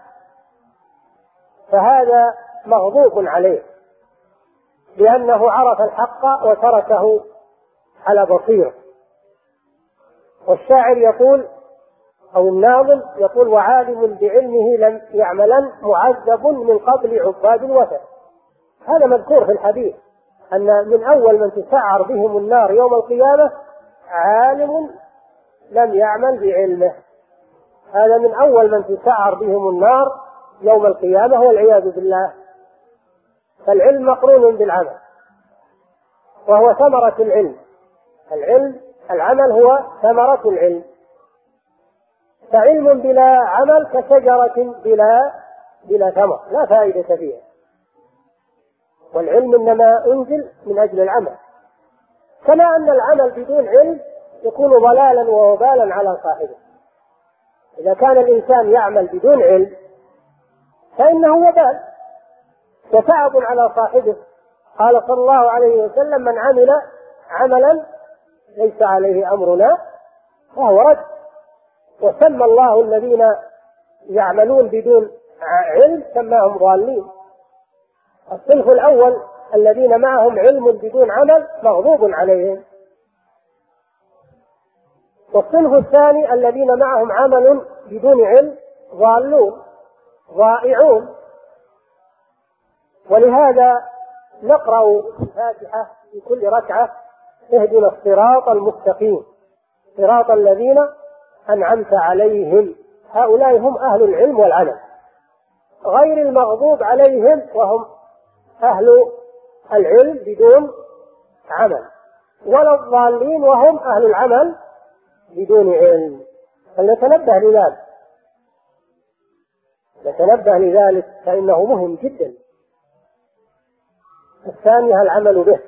فهذا مغضوب عليه، لأنه عرف الحق وتركه على بصيرة. والشاعر يقول أو الناظم يقول: وعالم بعلمه لم يعملا معذب من قبل عباد الوثن. هذا مذكور في الحديث أن من أول من تسعر بهم النار يوم القيامة عالم لم يعمل بعلمه. هذا من أول من تسعر بهم النار يوم القيامة والعياذ بالله. فالعلم مقرون بالعمل وهو ثمرة العلم. العمل هو ثمرة العلم. فعلم بلا عمل كشجرة بلا ثمر، لا فائدة فيها. والعلم إنما أنزل من أجل العمل، كما أن العمل بدون علم يكون ضلالا ووبالا على صاحبه. إذا كان الإنسان يعمل بدون علم فإنه وبال وتعب على صاحبه. قال صلى الله عليه وسلم: من عمل عملا ليس عليه أمرنا فهو رد. وسمى الله الذين يعملون بدون علم سماهم ضالين. الصنف الأول الذين معهم علم بدون عمل مغضوب عليهم، والصنف الثاني الذين معهم عمل بدون علم ضالون ضائعون. ولهذا نقرأ الفاتحة في كل ركعة: اهدنا الصراط المستقيم صراط الذين أنعمت عليهم. هؤلاء هم أهل العلم والعمل، غير المغضوب عليهم وهم أهل العلم بدون عمل، ولا الضالين وهم أهل العمل بدون علم. فلنتنبه لذلك فإنه مهم جدا. الثانية العمل به.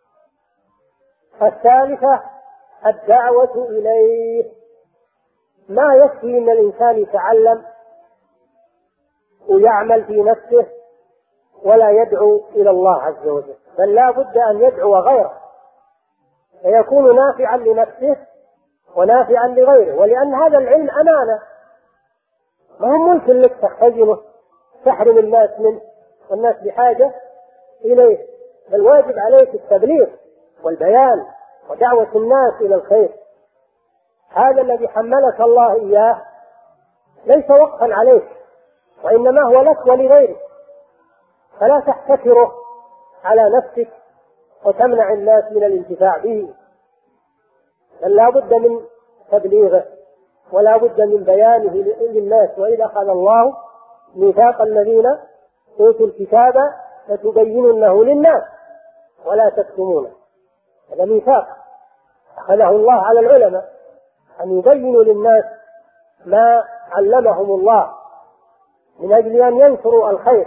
الثالثة الدعوة إليه. ما يكفي أن الإنسان يتعلم ويعمل في نفسه ولا يدعو إلى الله عز وجل، بل لا بد أن يدعو غيره فيكون نافعا لنفسه ونافعا لغيره. ولأن هذا العلم أمانة، ما هو ملك لك تختزنه تحرم الناس منه والناس بحاجة إليه، بل واجب عليك التبليغ والبيان ودعوة الناس إلى الخير. هذا الذي حملك الله إياه ليس وقفا عليك، وإنما هو لك ولغيرك، فلا تحتكره على نفسك وتمنع الناس من الانتفاع به، بل لا بد من تبليغه ولا بد من بيانه للناس. وإذا أخذ الله ميثاق الذين أوتوا الكتاب لتبيننه للناس ولا تكتمونه، هذا ميثاق أخذه الله على العلماء أن يبينوا للناس ما علمهم الله من أجل أن ينشروا الخير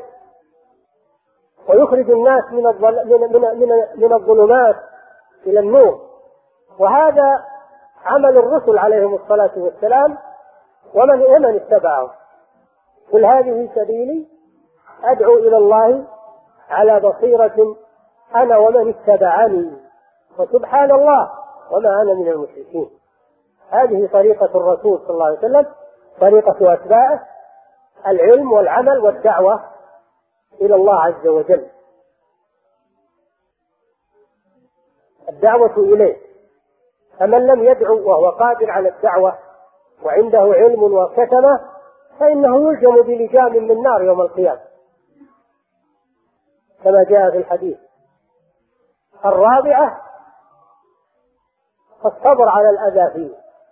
ويخرج الناس من الظلمات إلى النور. وهذا عمل الرسل عليهم الصلاة والسلام ومن اتبعهم. قل هذه سبيلي أدعو إلى الله على بصيرة أنا ومن اتبعني وسبحان الله وما أنا من المشركين. هذه طريقة الرسول صلى الله عليه وسلم، طريقة أتباعه، العلم والعمل والدعوة إلى الله عز وجل، الدعوة إليه. فمن لم يدعو وهو قادر على الدعوة وعنده علم وكتمه فإنه يلجم بلجام من نار يوم القيامة كما جاء في الحديث. الرابعة الصبر على الأذى فيه.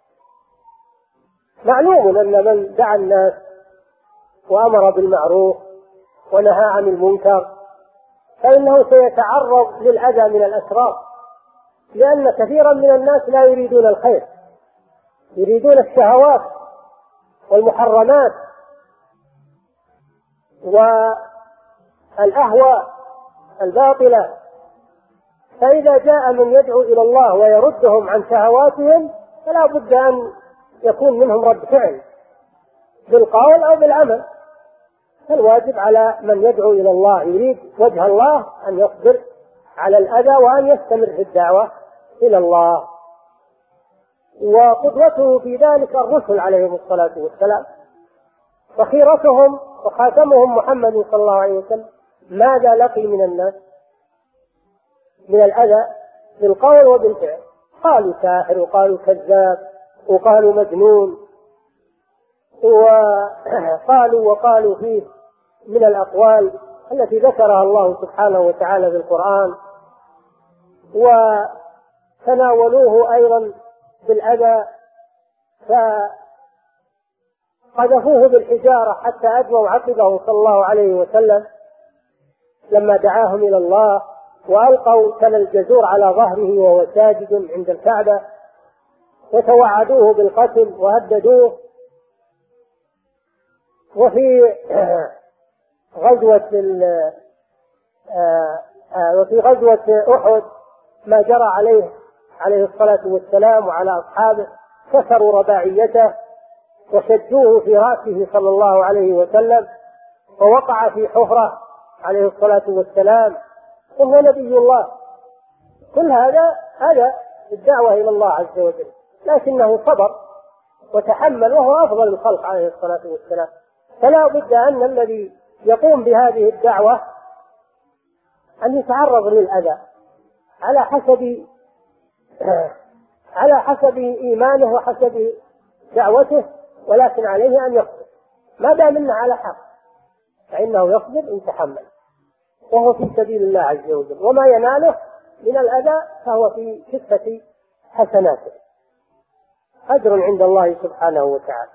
معلوم أن من دعا الناس وأمر بالمعروف ونهى عن المنكر فإنه سيتعرض للأذى من الأشرار، لأن كثيرا من الناس لا يريدون الخير، يريدون الشهوات والمحرمات والأهواء الباطلة. فإذا جاء من يدعو إلى الله ويردهم عن شهواتهم فلا بد أن يكون منهم رد فعل بالقول أو بالعمل. فالواجب على من يدعو إلى الله يريد وجه الله أن يصبر على الأذى وأن يستمر في الدعوة إلى الله. وقدوته في ذلك الرسل عليهم الصلاة والسلام، وخيرتهم وخاتمهم محمد صلى الله عليه وسلم ماذا لقي من الناس من الأذى بالقول وبالفعل؟ قالوا ساحر وقالوا كذاب وقالوا مجنون وقالوا فيه من الأقوال التي ذكرها الله سبحانه وتعالى في القرآن، وتناولوه أيضا بالأذى فقذفوه بالحجارة حتى أدموا عقبه صلى الله عليه وسلم لما دعاهم إلى الله، وألقوا تل الجزور على ظهره وهو ساجد عند الكعبة، وتوعدوه بالقتل وهددوه. وفي غزوة أحد ما جرى عليه الصلاة والسلام وعلى أصحابه، كسروا رباعيته وشجوه في رأسه صلى الله عليه وسلم، ووقع في حفرة عليه الصلاة والسلام وهو نبي الله. كل هذا الدعوة إلى الله عز وجل، لكنه صبر وتحمل وهو أفضل الخلق عليه الصلاة والسلام. فلا بد أن الذي يقوم بهذه الدعوة أن يتعرض للأذى على حسب إيمانه وحسب دعوته، ولكن عليه أن يصبر ما دام إنه على حق فإنه يصبر إن تحمل، وهو في سبيل الله عز وجل، وما يناله من الأذى فهو في كفة حسناته، أجر عند الله سبحانه وتعالى.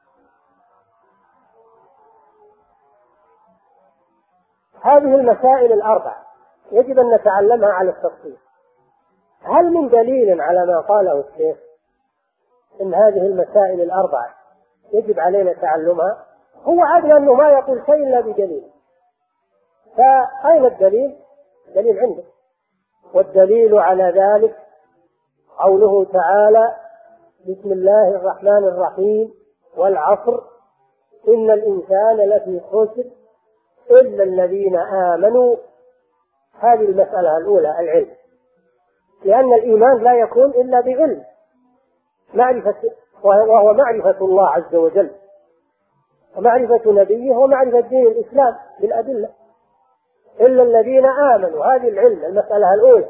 هذه المسائل الأربع يجب أن نتعلمها على التفصيل. هل من دليل على ما قاله الشيخ إن هذه المسائل الأربع يجب علينا تعلمها؟ هو عادل أنه ما يقول شيء إلا بدليل، فأين الدليل؟ دليل عنده، والدليل على ذلك قوله تعالى: بسم الله الرحمن الرحيم، والعصر إن الإنسان لفي خسر إلا الذين آمنوا. هذه المسألة الأولى، العلم، لأن الإيمان لا يكون إلا بعلم، وهو معرفة الله عز وجل ومعرفة نبيه ومعرفة دين الإسلام بالأدلة. إلا الذين آمنوا، هذه العلم، المسألة الأولى.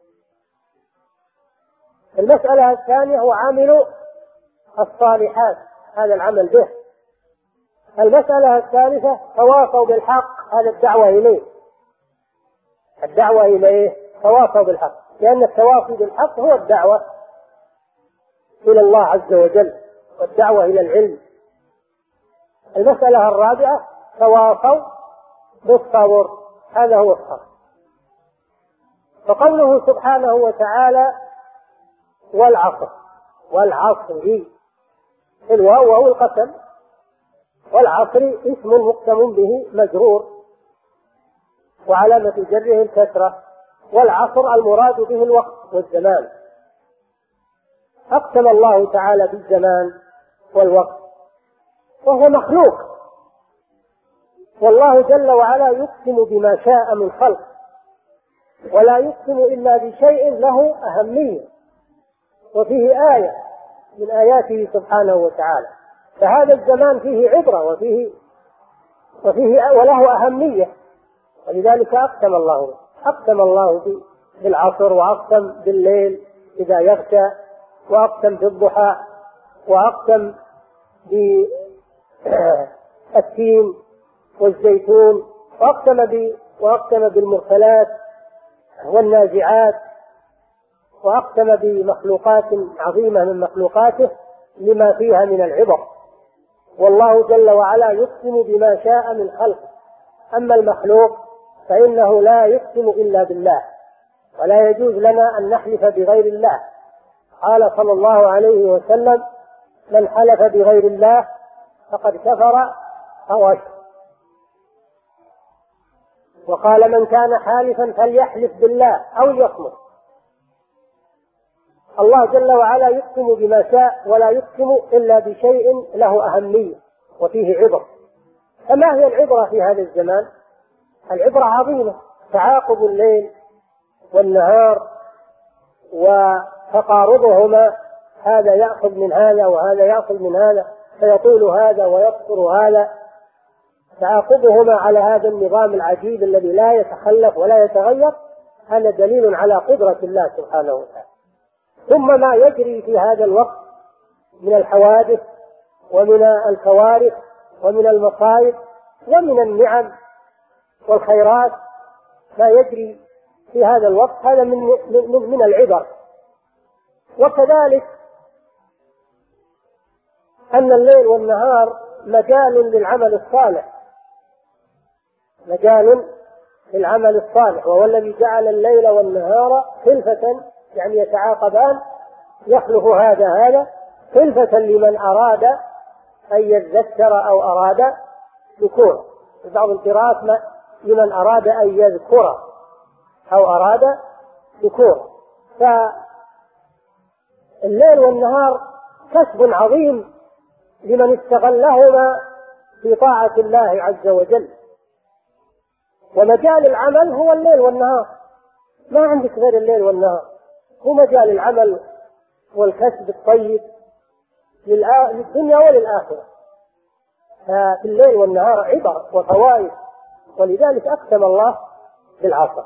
المسألة الثانية هو عامل الصالحات، هذا العمل به. المسألة الثالثة تواصوا بالحق، هذا الدعوة إليه، الدعوة إليه، تواصوا بالحق، لأن التواصي بالحق هو الدعوة إلى الله عز وجل والدعوة إلى العلم. المسألة الرابعة تواصوا بالصبر، هذا هو الصبر. فقوله سبحانه وتعالى والعصر، والعصر الواو وهو القسم، والعصر اسم مقسم به مجرور وعلامة جره الكسرة، والعصر المراد به الوقت والزمان. أقسم الله تعالى بالزمان والوقت وهو مخلوق، والله جل وعلا يقسم بما شاء من خلق، ولا يقسم إلا بشيء له أهمية وفيه آية من آياته سبحانه وتعالى. فهذا الزمان فيه عبرة وفيه وله أهمية، ولذلك أقسم الله بالعصر، وأقسم بالليل إذا يغشى، وأقسم بالضحى، وأقسم بالتين والزيتون، وأقسم بالمرسلات والنازعات، وأقسم بمخلوقات عظيمة من مخلوقاته لما فيها من العبر. والله جل وعلا يقسم بما شاء من خلقه. أما المخلوق فإنه لا يقسم إلا بالله، ولا يجوز لنا أن نحلف بغير الله. قال صلى الله عليه وسلم: من حلف بغير الله فقد كفر أو أشرك. وقال: من كان حالفا فليحلف بالله أو ليصمت. الله جل وعلا يقسم بما شاء، ولا يقسم إلا بشيء له أهمية وفيه عبر. فما هي العبرة في هذا الزمان؟ العبرة عظيمة، تعاقب الليل والنهار وتقاربهما، هذا يأخذ من هذا وهذا يأخذ من هذا، فيطول هذا ويقصر هذا، تعاقبهما على هذا النظام العجيب الذي لا يتخلف ولا يتغير، هذا دليل على قدرة الله سبحانه وتعالى. ثم ما يجري في هذا الوقت من الحوادث ومن الكوارث ومن المصائب ومن النعم والخيرات، ما يجري في هذا الوقت هذا من العبر. وكذلك أن الليل والنهار مجال للعمل الصالح، مجال للعمل الصالح، وهو الذي جعل الليل والنهار خلفة، يعني يتعاقبان، يخلف هذا خلفة لمن أراد أن يذكر أو أراد شكور. في بعض القراءات لمن أراد أن يذكر أو أراد شكور. فالليل والنهار كسب عظيم لمن استغلهما في طاعة الله عز وجل، ومجال العمل هو الليل والنهار، ما عندك غير الليل والنهار، هو مجال العمل والكسب الطيب للدنيا وللآخرة. ففي الليل والنهار عبر وفوائد، ولذلك أقسم الله بالعصر.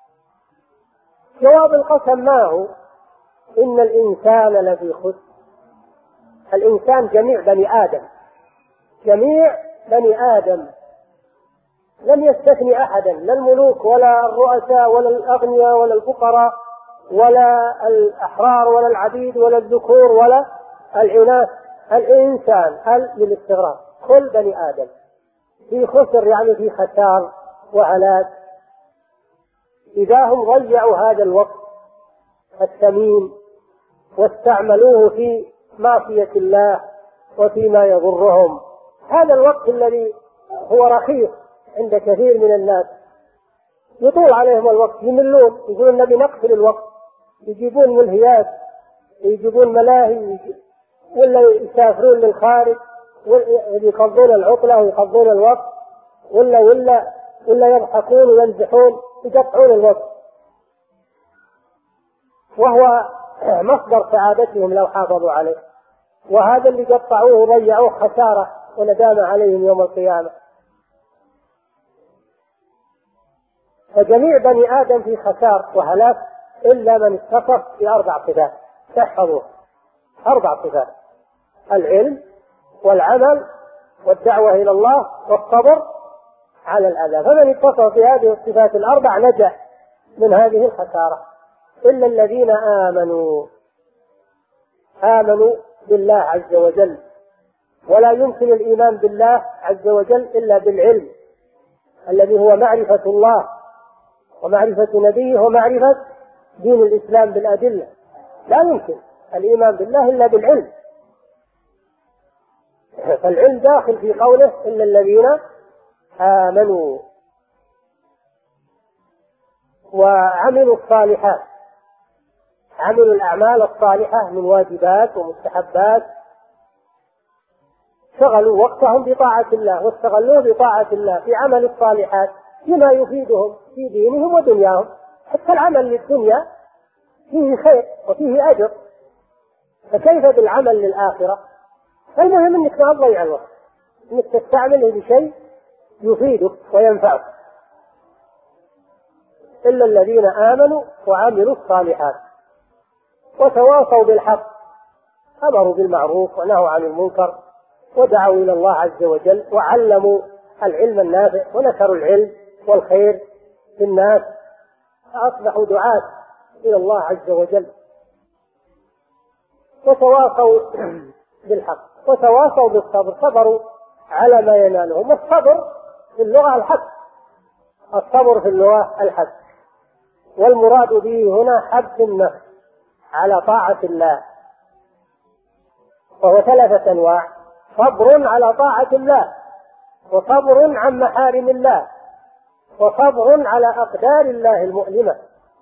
جواب القسم ما هو؟ إن الإنسان لفي خسر. الإنسان جميع بني آدم، جميع بني آدم، لم يستثني أحدا، لا الملوك ولا الرؤساء ولا الأغنياء ولا الفقراء ولا الأحرار ولا العبيد ولا الذكور ولا الإناث. الإنسان للاستغراق، كل بني آدم في خسر، يعني في خسار وهلاك، إذا هم ضيعوا هذا الوقت الثمين واستعملوه في معصية الله وفيما يضرهم. هذا الوقت الذي هو رخيص عند كثير من الناس، يطول عليهم الوقت، يملون، يقولون نبي نقتل الوقت، يجيبون ملهيات، يجيبون ملاهي، ولا يسافرون للخارج ويقضون العطلة ويقضون الوقت، ولا ولا يضحكون وينزحون يقطعون الوقت، وهو مصدر سعادتهم لو حافظوا عليه. وهذا اللي قطعوه وضيعوه خسارة وندامة عليهم يوم القيامة. فجميع بني آدم في خسار وهلاك إلا من اتصف بأربع صفات، تحفظوه 4 صفات: العلم والعمل والدعوة إلى الله والصبر على الأذى. فمن اتصف بهذه الصفات ال4 نجا من هذه الخسارة. إلا الذين آمنوا بالله عز وجل. ولا يمكن الإيمان بالله عز وجل إلا بالعلم الذي هو معرفة الله ومعرفة نبيه ومعرفة دين الإسلام بالأدلة. لا يمكن الإيمان بالله إلا بالعلم. فالعلم داخل في قوله إلا الذين آمنوا وعملوا الصالحات، عملوا الأعمال الصالحة من واجبات ومستحبات، شغلوا وقتهم بطاعة الله واستغلوه بطاعة الله في عمل الصالحات بما يفيدهم في دينهم ودنياهم. حتى العمل للدنيا فيه خير وفيه أجر، فكيف بالعمل للآخرة؟ المهم أنك لا تضيع الوقت، أنك تستعمله بشيء يفيدك وينفعك. إلا الذين آمنوا وعملوا الصالحات وتواصوا بالحق، أمروا بالمعروف ونهوا عن المنكر ودعوا إلى الله عز وجل وعلموا العلم النافع ونشروا العلم والخير للناس، فأصبحوا دعاة إلى الله عز وجل. وتواصوا بالحق وتواصوا بالصبر، صبروا على ما ينالهم. والصبر في اللغة الحق، الصبر في اللغة الحق، والمراد به هنا حبس النفس على طاعة الله، وهو 3 أنواع: صبر على طاعة الله، وصبر عن محارم الله، وصبر على أقدار الله المؤلمة.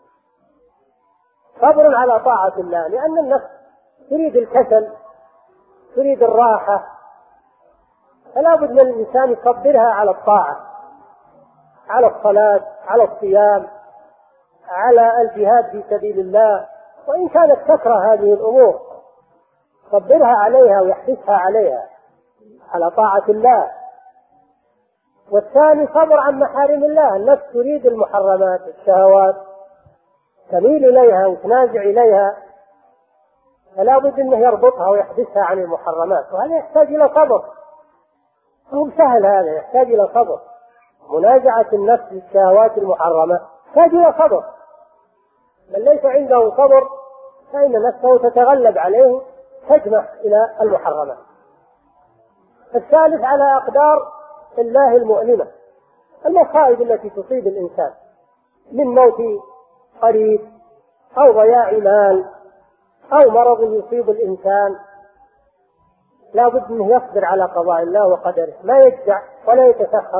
صبر على طاعة الله لأن النفس تريد الكسل، تريد الراحة، فلا بد من الإنسان يصبرها على الطاعة، على الصلاة، على الصيام، على الجهاد في سبيل الله. وإن كانت تكره هذه الأمور صبرها عليها ويحرصها عليها على طاعة الله. والثاني صبر عن محارم الله، النفس تريد المحرمات الشهوات، تميل إليها وتنازع إليها، فلا بد أنه يربطها ويحبسها عن المحرمات، وهذا يحتاج إلى صبر. هو سهل، هذا يحتاج إلى صبر. منازعة النفس للشهوات المحرمة يحتاج إلى صبر. من ليس عنده صبر فإن نفسه تتغلب عليه، تجمح إلى المحرمات. الثالث على أقدار الله المؤلمة، المصائب التي تصيب الإنسان من موت قريب أو ضياع مال أو مرض يصيب الإنسان، لا بد أنه يصبر على قضاء الله وقدره، ما يجزع ولا يتسخط،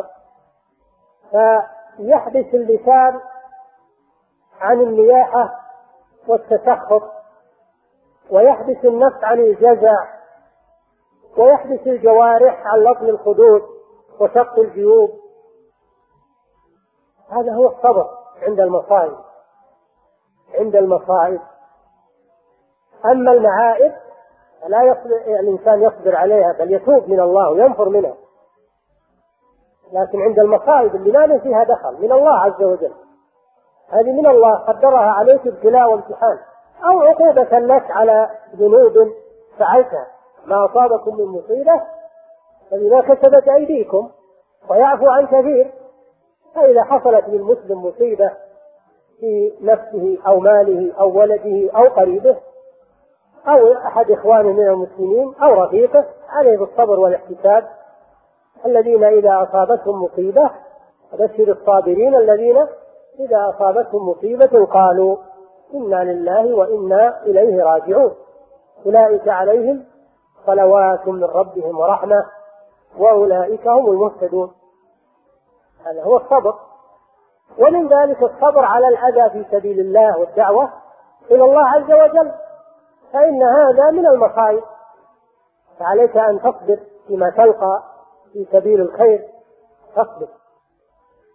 فيحبس اللسان عن النياحة والتسخط، ويحبس النفس عن الجزع، ويحبس الجوارح عن لطم الخدود وشق الجيوب. هذا هو الصبر عند المصائب. عند المصائب. أما المعائب فلا الإنسان يصبر عليها، بل يتوب من الله وينفر منها. لكن عند المصائب اللي ما فيها دخل من الله عز وجل، هذه من الله قدرها عليك ابتلاء وامتحان، أو عقوبة لك على ذنوب فعلتها. ما أصابكم من مصيبة فبما كسبت أيديكم ويعفو عن كثير. فإذا حصلت للمسلم مصيبة في نفسه أو ماله أو ولده أو قريبه أو أحد إخوانه من المسلمين أو رفيقه، عليه بالصبر والاحتساب. الذين إذا أصابتهم مصيبة، فبشر الصابرين الذين إذا أصابتهم مصيبة قالوا إنا لله وإنا إليه راجعون، أولئك عليهم صلوات من ربهم ورحمة وأولئك هم المهتدون. هذا هو الصبر. ومن ذلك الصبر على الأذى في سبيل الله والدعوة إلى الله عز وجل، فإن هذا من المصائب، فعليك أن تصبر فيما تلقى في سبيل الخير، تصبر.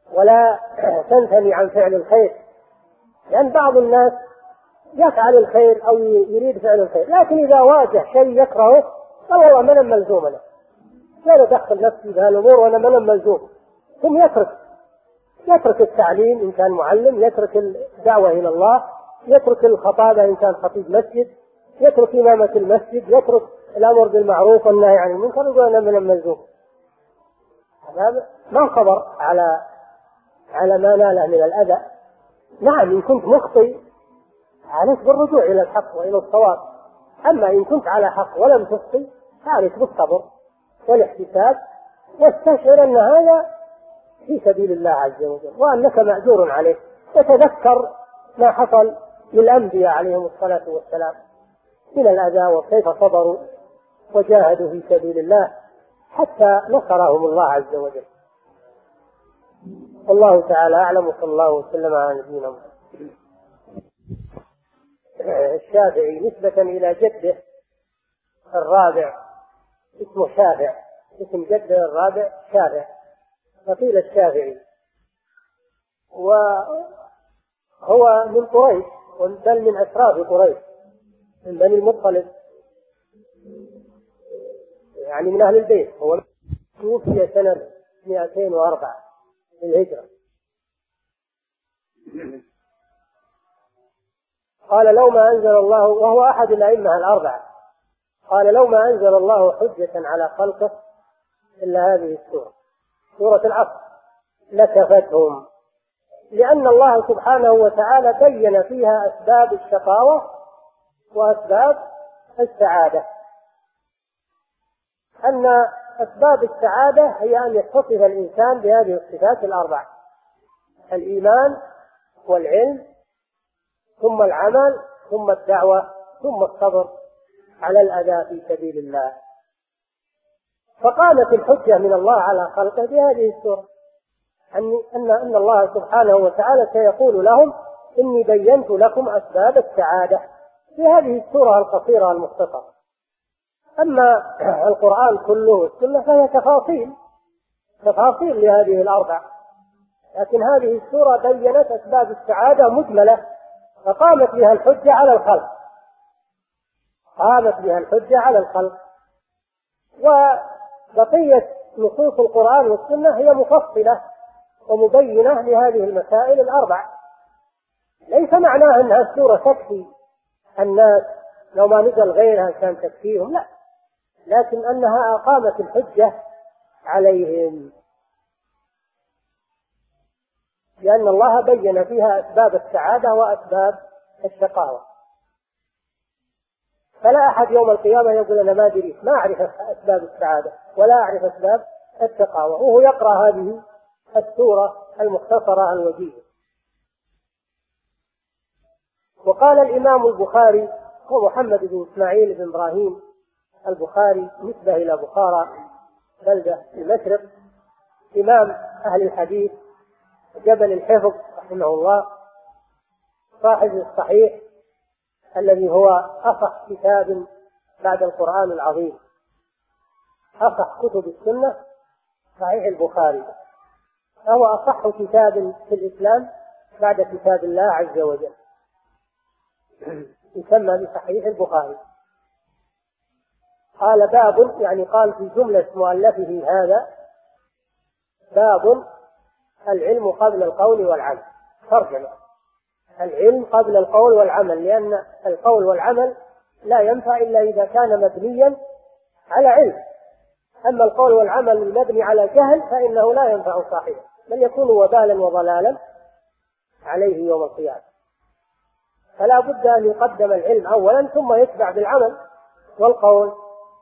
ولا تنثني عن فعل الخير، لأن بعض الناس يفعل الخير أو يريد فعل الخير، لكن إذا واجه شيء يكرهه قال والله من الملزوم، أنا لا أدخل نفسي بهالأمور وأنا من الملزوم، ثم يترك التعليم إن كان معلم، يترك الدعوة إلى الله، يترك الخطابة إن كان خطيب مسجد، يترك إمامة المسجد، يترك الأمر بالمعروف والنهي عن المنكر، يقول أنا من الملزوم. هذا ما صبر على ما ناله من الأذى. نعم إن كنت مخطئ عليك بالرجوع إلى الحق وإلى الصواب، أما إن كنت على حق ولم تخطئ عليك بالصبر والاحتساب، واستشعر أن هذا في سبيل الله عز وجل وأنك مأجور عليه، وتذكر ما حصل للأنبياء عليهم الصلاة والسلام من الأذى وكيف صبروا وجاهدوا في سبيل الله حتى نصرهم الله عز وجل. والله تعالى أعلم، وصلى الله وسلم على نبينا محمد. الشافعي نسبة إلى جده الرابع اسمه شافع، اسم جده الرابع شافع، فقيل الشافعي، وهو من قريش، بل من أشراف قريش، من بني المطلب، يعني من أهل البيت. هو توفي سنة 204 للهجرة. قال لو ما أنزل الله، وهو أحد الأئمة الأربعة، قال لو ما أنزل الله حجة على خلقه إلا هذه السورة، سورة العصر، لكفتهم، لأن الله سبحانه وتعالى بين فيها أسباب الشقاوة وأسباب السعادة. أن أسباب السعادة هي أن يتصف الإنسان بهذه الصفات الأربع: الإيمان والعلم ثم العمل ثم الدعوة ثم الصبر على الأذى في سبيل الله. فقامت الحجة من الله على خلقه بهذه السورة، أن الله سبحانه وتعالى سيقول لهم إني بينت لكم أسباب السعادة في هذه السورة القصيرة المختصرة. أما القرآن كله والسنة فهي تفاصيل لهذه الأربع، لكن هذه السورة بينت أسباب السعادة مجملة، فقامت بها الحجة على الخلق، وبقية نصوص القرآن والسنة هي مفصلة ومبينة لهذه المسائل الأربع. ليس معناها أنها السورة تكفي الناس، لو ما نزل غيرها كان تكفيهم، لا، لكن أنها أقامت الحجة عليهم، لأن الله بين فيها أسباب السعادة وأسباب الشقاوة. فلا أحد يوم القيامة يقول أنا ما أدري، ما أعرف أسباب السعادة ولا أعرف أسباب الشقاوة، وهو يقرأ هذه السورة المختصرة الوجيزة. وقال الإمام البخاري، هو محمد بن إسماعيل بن إبراهيم البخاري، نسبة إلى بخارى بلدة في المشرق، إمام أهل الحديث، جبل الحفظ رحمه الله، صاحب الصحيح الذي هو أصح كتاب بعد القرآن العظيم، أصح كتب السنة صحيح البخاري، فهو أصح كتاب في الإسلام بعد كتاب الله عز وجل، يسمى بصحيح البخاري. قال باب، يعني قال في جملة مؤلفه هذا: باب العلم قبل القول والعمل. ترجمة: العلم قبل القول والعمل، لأن القول والعمل لا ينفع إلا إذا كان مبنيا على علم، أما القول والعمل المبني على جهل فإنه لا ينفع صاحبه، بل يكون وبالا وضلالا عليه يوم القيامة. فلا بد أن يقدم العلم أولا ثم يتبع بالعمل والقول.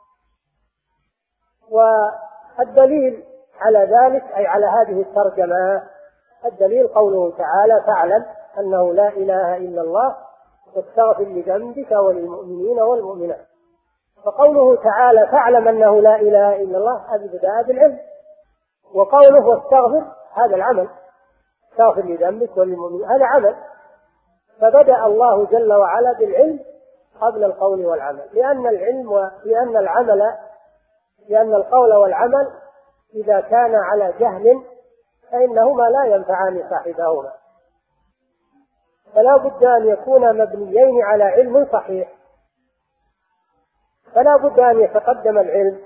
والدليل على ذلك، أي على هذه الترجمة، الدليل قوله تعالى: فاعلم أنه لا إله إلا الله واستغفر لذنبك وللمؤمنين والمؤمنات. فقوله تعالى فاعلم أنه لا إله إلا الله هذا بدأ بالعلم، وقوله واستغفر هذا العمل، استغفر لذنبك وللمؤمنين هذا عمل. فبدأ الله جل وعلا بالعلم قبل القول والعمل، لأن القول والعمل إذا كان على جهل فإنهما لا ينفعان صاحبهما. فلا بد أن يكونا مبنيين على علم صحيح، فلا بد أن يتقدم العلم،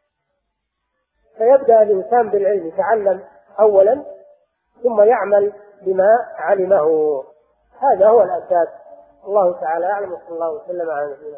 فيبدأ الإنسان بالعلم، يتعلم أولا ثم يعمل بما علمه. هذا هو الأساس. الله تعالى أعلم، وصلى الله وسلم على نبينا.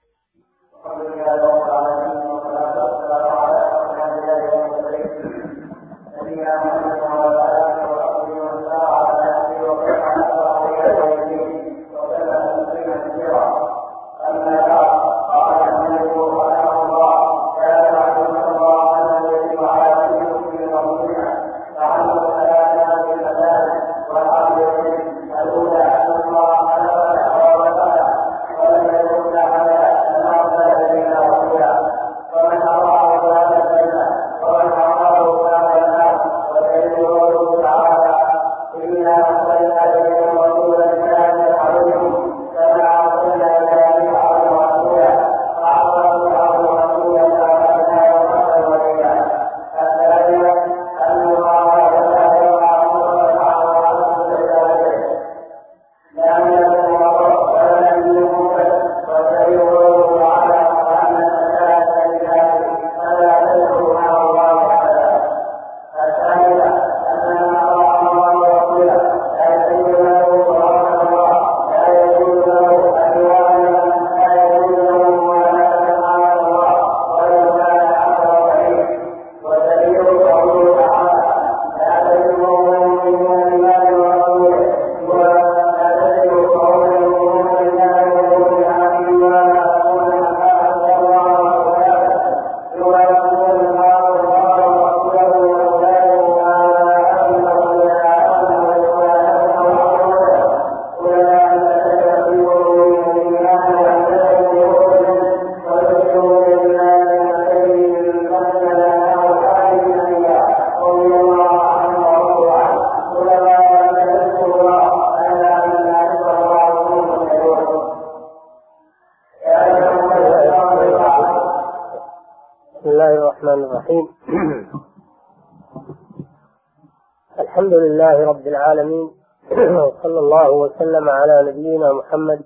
الحمد لله رب العالمين، وصلى الله وسلم على نبينا محمد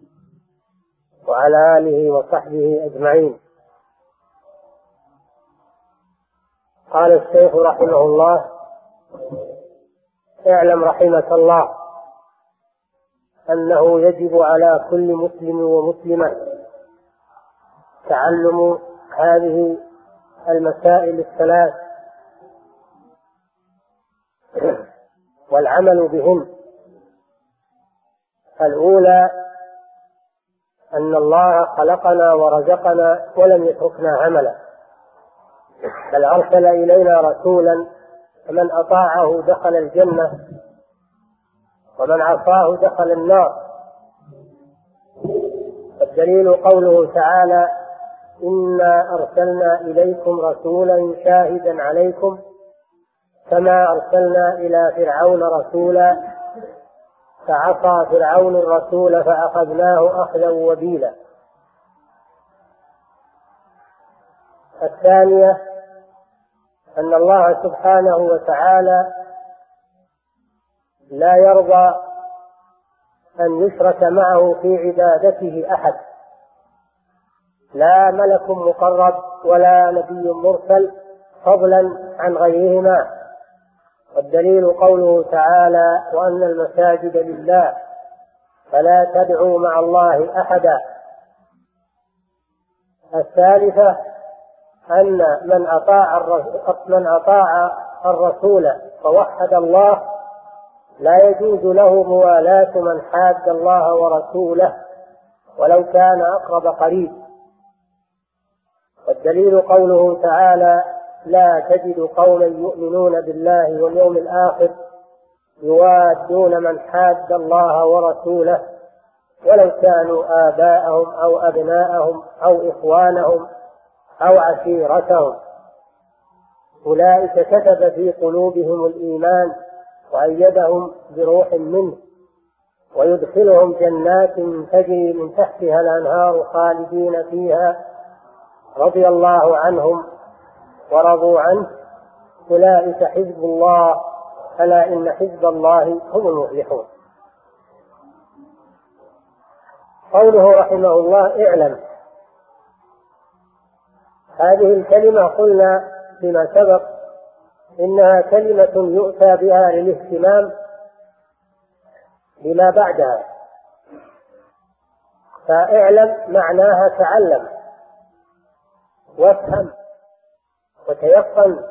وعلى آله وصحبه أجمعين. قال الشيخ رحمه الله: اعلم رحمك الله أنه يجب على كل مسلم ومسلمة تعلم هذه المسائل الثلاث والعمل بهن. الأولى أن الله خلقنا ورزقنا ولم يتركنا هملا، بل أرسل إلينا رسولا، فمن أطاعه دخل الجنة ومن عصاه دخل النار. الدليل قوله تعالى: إنا أرسلنا إليكم رسولا شاهدا عليكم كما أرسلنا إلى فرعون رسولا فعصى فرعون الرسول فأخذناه أخذا وبيلا. الثانية أن الله سبحانه وتعالى لا يرضى أن يشرك معه في عبادته أحد، لا ملك مقرب ولا نبي مرسل، فضلا عن غيرهما. والدليل قوله تعالى: وأن المساجد لله فلا تدعوا مع الله أحدا. الثالثة أن من أطاع الرسول فوحد الله لا يجوز له موالاة من حاد الله ورسوله ولو كان أقرب قريب. والدليل قوله تعالى: لا تجد قوما يؤمنون بالله واليوم الآخر يوادون من حاد الله ورسوله ولو كانوا آباءهم أو أبناءهم أو إخوانهم أو عشيرتهم، أولئك كتب في قلوبهم الإيمان وأيدهم بروح منه ويدخلهم جنات تجري من تحتها الأنهار خالدين فيها رضي الله عنهم ورضوا عنه، أولئك حزب الله ألا إن حزب الله هم المفلحون. قوله رحمه الله اعلم، هذه الكلمة قلنا فيما سبق إنها كلمة يؤتى بها للاهتمام بما بعدها، فاعلم معناها تعلم وافهم وتيقن.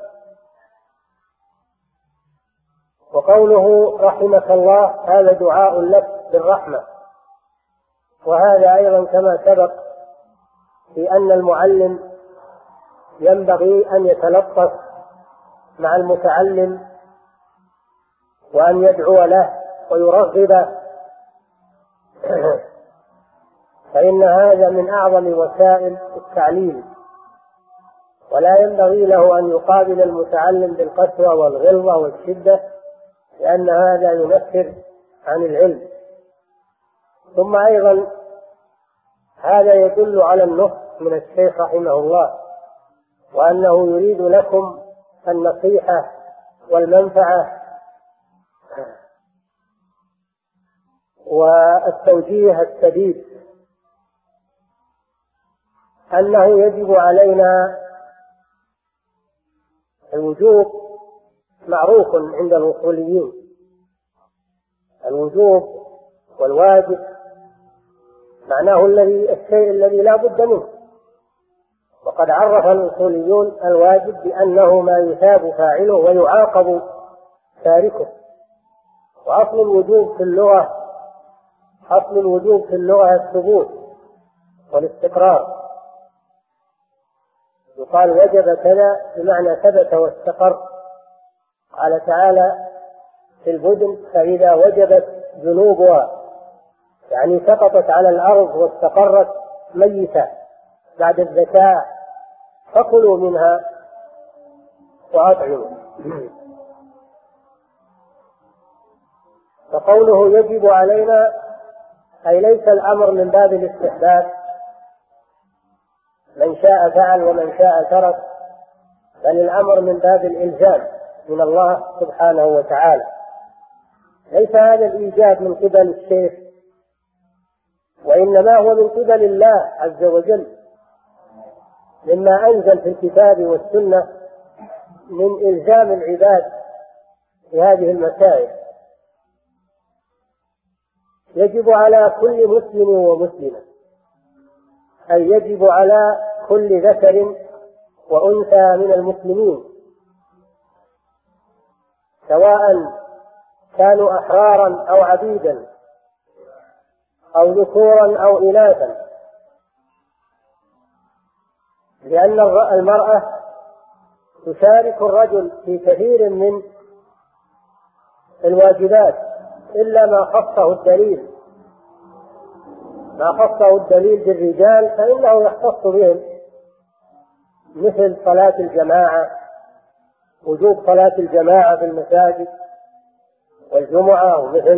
وقوله رحمك الله هذا دعاء لك بالرحمة، وهذا أيضا كما سبق في أن المعلم ينبغي أن يتلطف مع المتعلم وأن يدعو له ويرغبه، فإن هذا من أعظم وسائل التعليم، ولا ينبغي له أن يقابل المتعلم بالقسوة والغلظة والشدة، لأن هذا ينفر عن العلم. ثم أيضا هذا يدل على النصح من الشيخ رحمه الله، وأنه يريد لكم النصيحة والمنفعة والتوجيه السديد، أنه يجب علينا الوجوب معروف عند الأصوليين، الوجوب والواجب معناه الشيء الذي لا بد منه، وقد عرف الأصوليون الواجب بأنه ما يثاب فاعله ويعاقب تاركه. وأصل الوجوب في اللغة الثبوت والاستقرار، يقال وجب كذا بمعنى ثبت واستقر. قال تعالى في البدن فإذا وجبت جنوبها، يعني سقطت على الأرض واستقرت ميتة بعد الذكاء، فكلوا منها وأطعموا. فقوله يجب علينا أي ليس الأمر من باب الاستحباب، من شاء فعل ومن شاء ترك، بل الأمر من باب الإلزام من الله سبحانه وتعالى. ليس هذا الإيجاب من قبل الشيخ، وإنما هو من قبل الله عز وجل، مما أنزل في الكتاب والسنة من إلزام العباد بهذه المسائل. يجب على كل مسلم ومسلمة، أي يجب على كل ذكر وأنثى من المسلمين، سواء كانوا أحرارا أو عبيدا أو ذكورا أو إناثا، لأن المرأة تشارك الرجل في كثير من الواجبات إلا ما خصه الدليل بالرجال فإنه يختص بهم، مثل صلاة الجماعة، وجوب صلاة الجماعة في المساجد والجمعة،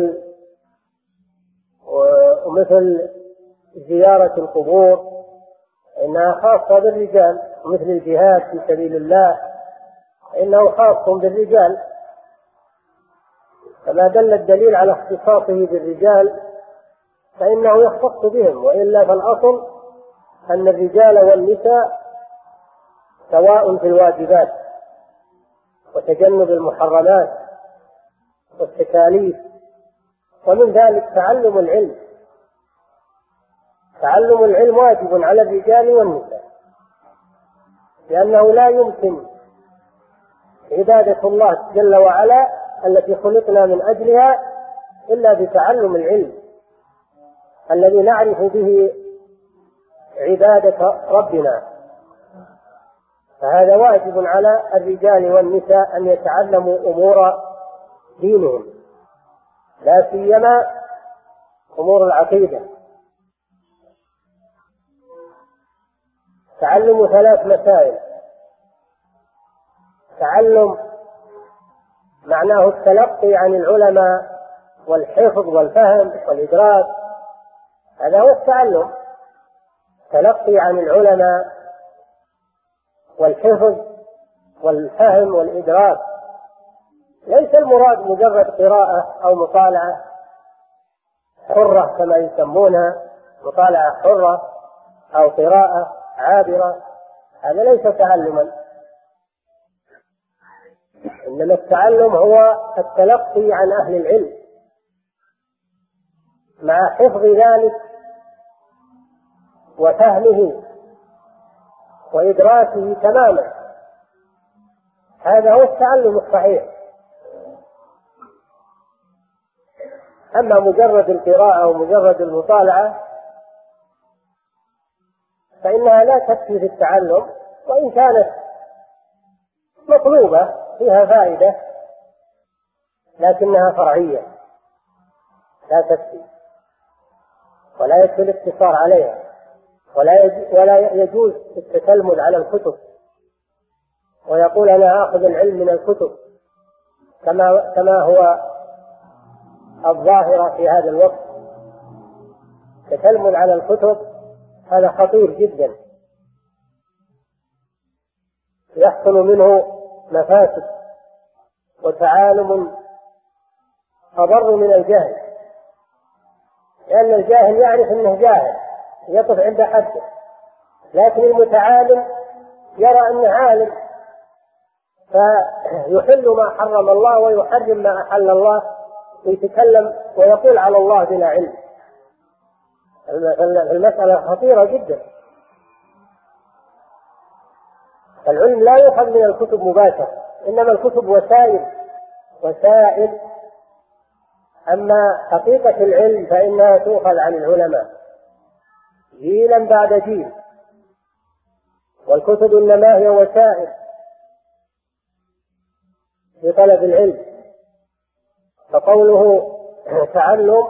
ومثل زيارة القبور إنها خاصة بالرجال، مثل الجهاد في سبيل الله إنه خاص بالرجال، فما دل الدليل على اختصاصه بالرجال فإنه يختص بهم، وإلا فالأصل أن الرجال والنساء سواء في الواجبات وتجنب المحرمات والتكاليف. ومن ذلك تعلم العلم واجب على الرجال والنساء، لأنه لا يمكن عبادة الله جل وعلا التي خلقنا من أجلها إلا بتعلم العلم الذي نعرف به عبادة ربنا. فهذا واجب على الرجال والنساء أن يتعلموا أمور دينهم، لا سيما أمور العقيدة. تعلم 3 مسائل: تعلم معناه التلقي عن العلماء والحفظ والفهم والإدراك، هذا هو التعلم، تلقي عن العلماء والحفظ والفهم والإدراك. ليس المراد مجرد قراءة أو مطالعة حرة كما يسمونها، مطالعة حرة أو قراءة عابرة، هذا ليس تعلما. إنما التعلم هو التلقي عن أهل العلم مع حفظ ذلك وفهمه وإدراكه تماما، هذا هو التعلم الصحيح. أما مجرد القراءة ومجرد المطالعة فإنها لا تكفي في التعلم، وإن كانت مطلوبة فيها فائدة لكنها فرعية لا تكفي، ولا يكفي الاقتصار عليها، ولا يجوز التتلمذ على الكتب ويقول أنا آخذ العلم من الكتب كما هو الظاهرة في هذا الوقت. التتلمذ على الكتب هذا خطير جدا، يحصل منه مفاسد وتعالم أضر من الجهل، لأن الجاهل يعرف أنه جاهل يقف عند حده، لكن المتعالم يرى أنه عالم فيحل ما حرم الله ويحرم ما أحل الله، ويتكلم ويقول على الله بلا علم. المسألة خطيرة جدا. العلم لا يؤخذ من الكتب مباشرة، إنما الكتب وسائل. أما حقيقة العلم فإنها تؤخذ عن العلماء جيلا بعد جيل، والكتب إنما هي وسائل في طلب العلم. فقوله تعلم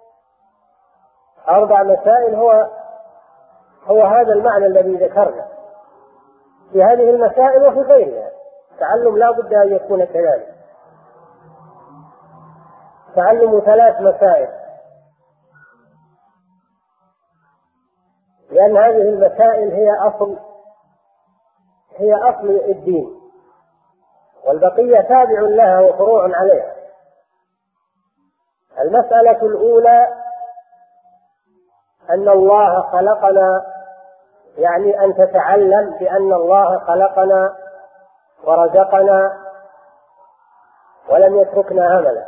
4 مسائل هو هذا المعنى الذي ذكرنا في هذه المسائل وفي غيرها. تعلم لا بد أن يكون كذلك. تعلم 3 مسائل، لأن هذه المسائل هي أصل الدين، والبقية تابع لها وفروع عليها. المسألة الأولى أن الله خلقنا، يعني أن تتعلم بأن الله خلقنا ورزقنا ولم يتركنا هملا.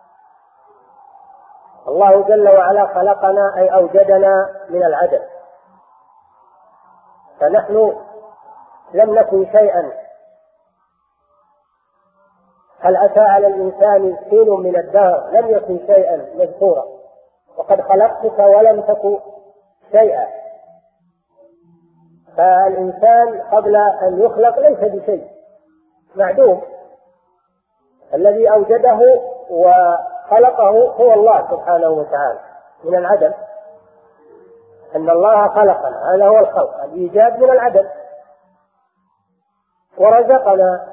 الله جل وعلا خلقنا أي أوجدنا من العدم، فنحن لم نكن شيئا. هل أتى على الإنسان حين من الدهر لم يكن شيئا مذكورا، وقد خلقتك ولم تكن شيئا. فالإنسان قبل أن يخلق ليس بشيء، معدوم. الذي أوجده وخلقه هو الله سبحانه وتعالى من العدم. أن الله خلقنا، هذا هو الخلق، الإيجاد من العدم. ورزقنا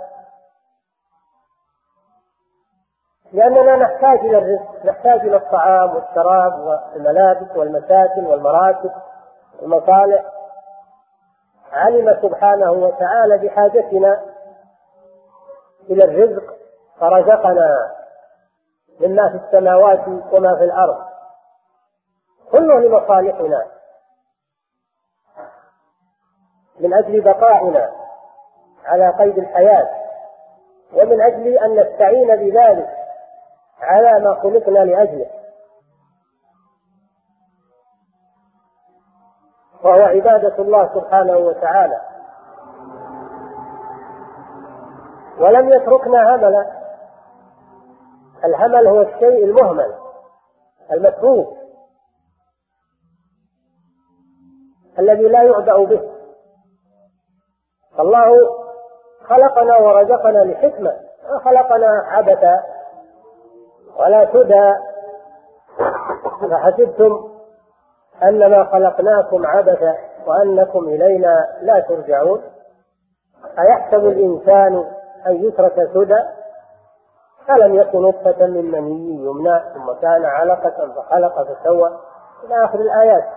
لأننا نحتاج إلى الرزق، نحتاج إلى الطعام والشراب والملابس والمساكن والمراكب والمصالح. علم سبحانه وتعالى بحاجتنا إلى الرزق فرزقنا مما في السماوات وما في الأرض، كله لمصالحنا من أجل بقائنا على قيد الحياة، ومن أجل أن نستعين بذلك على ما خلقنا لأجله، وهو عبادة الله سبحانه وتعالى. ولم يتركنا هملا. الهمل هو الشيء المهمل المتروك الذي لا يعبأ به. الله خلقنا ورزقنا لحكمة، ما خلقنا عبثا ولا سدى. فحسبتم أنما خلقناكم عبثا وأنكم إلينا لا ترجعون. أيحسب الإنسان أن يترك سدى؟ ألم يكن نطفة من مني يمنى ثم كان علقة فخلق فسوى إلى آخر الآيات.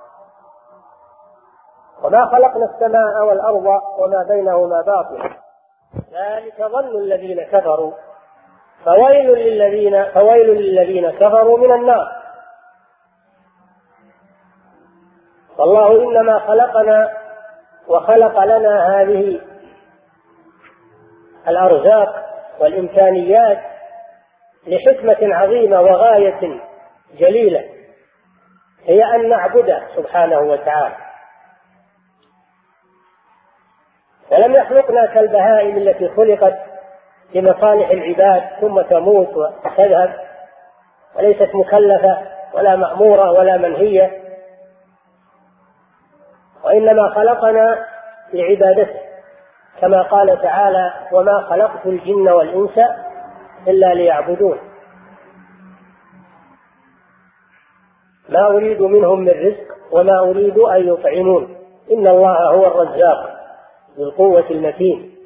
وما خلقنا السماء والأرض وما بينهما باطلا ذلك ظن الذين كفروا فويل للذين كفروا من النار. والله إنما خلقنا وخلق لنا هذه الأرزاق والإمكانيات لحكمة عظيمة وغاية جليلة، هي أن نعبده سبحانه وتعالى. ولم يخلقنا كالبهائم التي خلقت لمصالح العباد ثم تموت وتذهب وليست مكلفة ولا مأمورة ولا منهية، وإنما خلقنا لعبادته، كما قال تعالى: وما خلقت الجن والإنس إلا ليعبدون ما أريد منهم من رزق وما أريد أن يطعمون إن الله هو الرزاق ذو القوة المتين.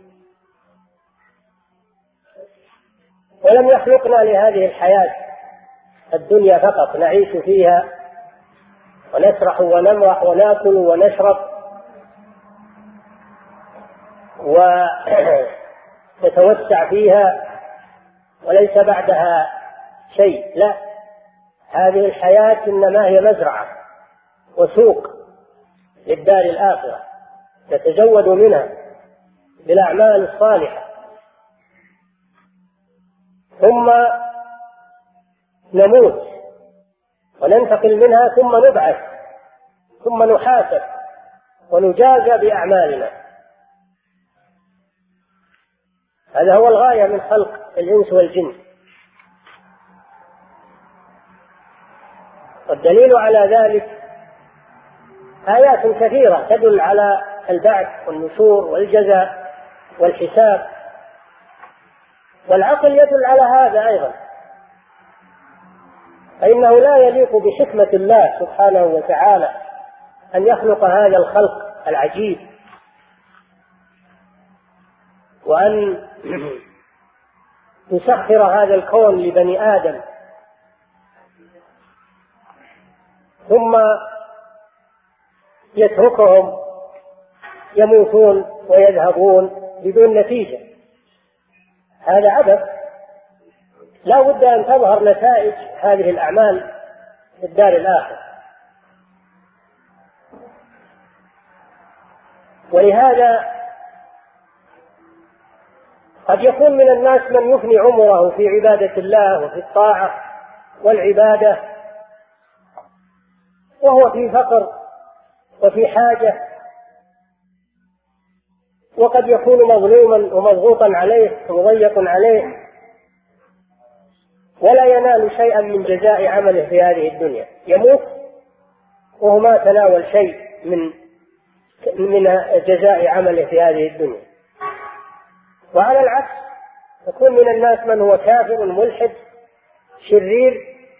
ولم يخلقنا لهذه الحياة الدنيا فقط نعيش فيها ونسرح ونمرح ونأكل ونشرب ونتوسع فيها وليس بعدها شيء، لا، هذه الحياة إنما هي مزرعة وسوق للدار الآخرة نتزود منها بالأعمال الصالحة، ثم نموت وننتقل منها، ثم نبعث، ثم نحاسب ونجازى بأعمالنا. هذا هو الغاية من خلق الإنس والجن. والدليل على ذلك آيات كثيرة تدل على البعث والنشور والجزاء والحساب، والعقل يدل على هذا أيضا، فإنه لا يليق بحكمة الله سبحانه وتعالى أن يخلق هذا الخلق العجيب وأن يسخر هذا الكون لبني آدم ثم يتركهم يموتون ويذهبون بدون نتيجة. هذا عبث. لا بد أن تظهر نتائج هذه الأعمال في الدار الآخرة. ولهذا قد يكون من الناس من يفني عمره في عبادة الله وفي الطاعة والعبادة وهو في فقر وفي حاجة، وقد يكون مظلوما ومضغوطا عليه ومضيق عليه ولا ينال شيئا من جزاء عمله في هذه الدنيا، يموت وهو ما تناول شيء من جزاء عمله في هذه الدنيا. وعلى العكس يكون من الناس من هو كافر ملحد شرير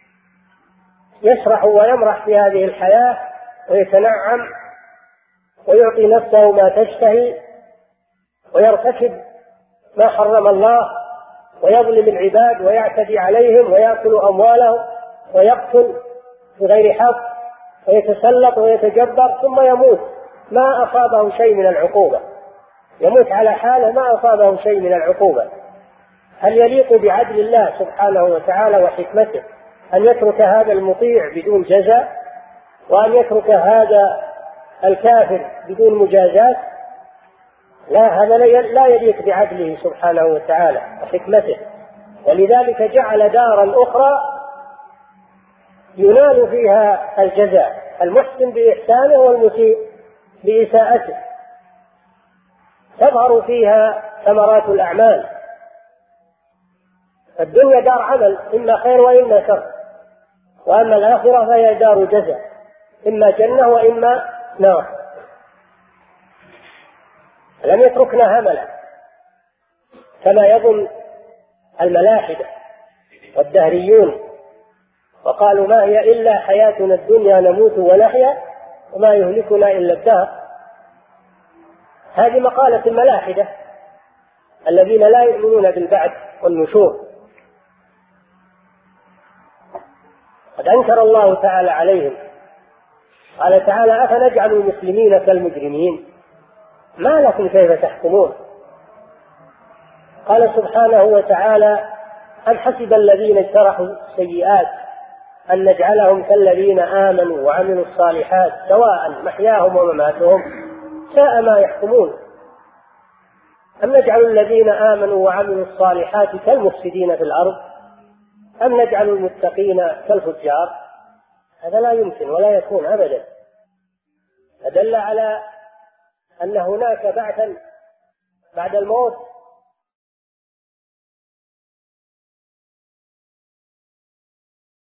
يسرح ويمرح في هذه الحياة ويتنعم ويعطي نفسه ما تشتهي ويرتكب ما حرم الله ويظلم العباد ويعتدي عليهم ويأكل أموالهم ويقتل بغير حق ويتسلط ويتجبر، ثم يموت ما أصابه شيء من العقوبة، يموت على حاله ما أصابه شيء من العقوبة. هل يليق بعدل الله سبحانه وتعالى وحكمته أن يترك هذا المطيع بدون جزاء وأن يترك هذا الكافر بدون مجازات؟ لا، هذا لا يليق بعدله سبحانه وتعالى وحكمته. ولذلك جعل دارا أخرى ينال فيها الجزاء، المحسن بإحسانه والمسيء بإساءته، تظهر فيها ثمرات الأعمال. الدنيا دار عمل، إما خير وإما شر، وأما الآخرة فهي دار جزاء، إما جنة وإما نار. لم يتركنا هملا كما يظن الملاحدة والدهريون، وقالوا ما هي إلا حياتنا الدنيا نموت ونحيا وما يهلكنا إلا الدهر. هذه مقالة الملاحدة الذين لا يؤمنون بالبعث والنشور. قد أنكر الله تعالى عليهم، قال تعالى: أفنجعل المسلمين كالمجرمين ما لكم كيف تحكمون. قال سبحانه وتعالى: أم حسب الذين اجترحوا السيئات أن نجعلهم كالذين آمنوا وعملوا الصالحات سواء محياهم ومماتهم ساء ما يحكمون. أم نجعل الذين آمنوا وعملوا الصالحات كالمفسدين في الأرض أم نجعل المتقين كالفجار؟ هذا لا يمكن ولا يكون أبدا. فدل على أن هناك بعثا بعد الموت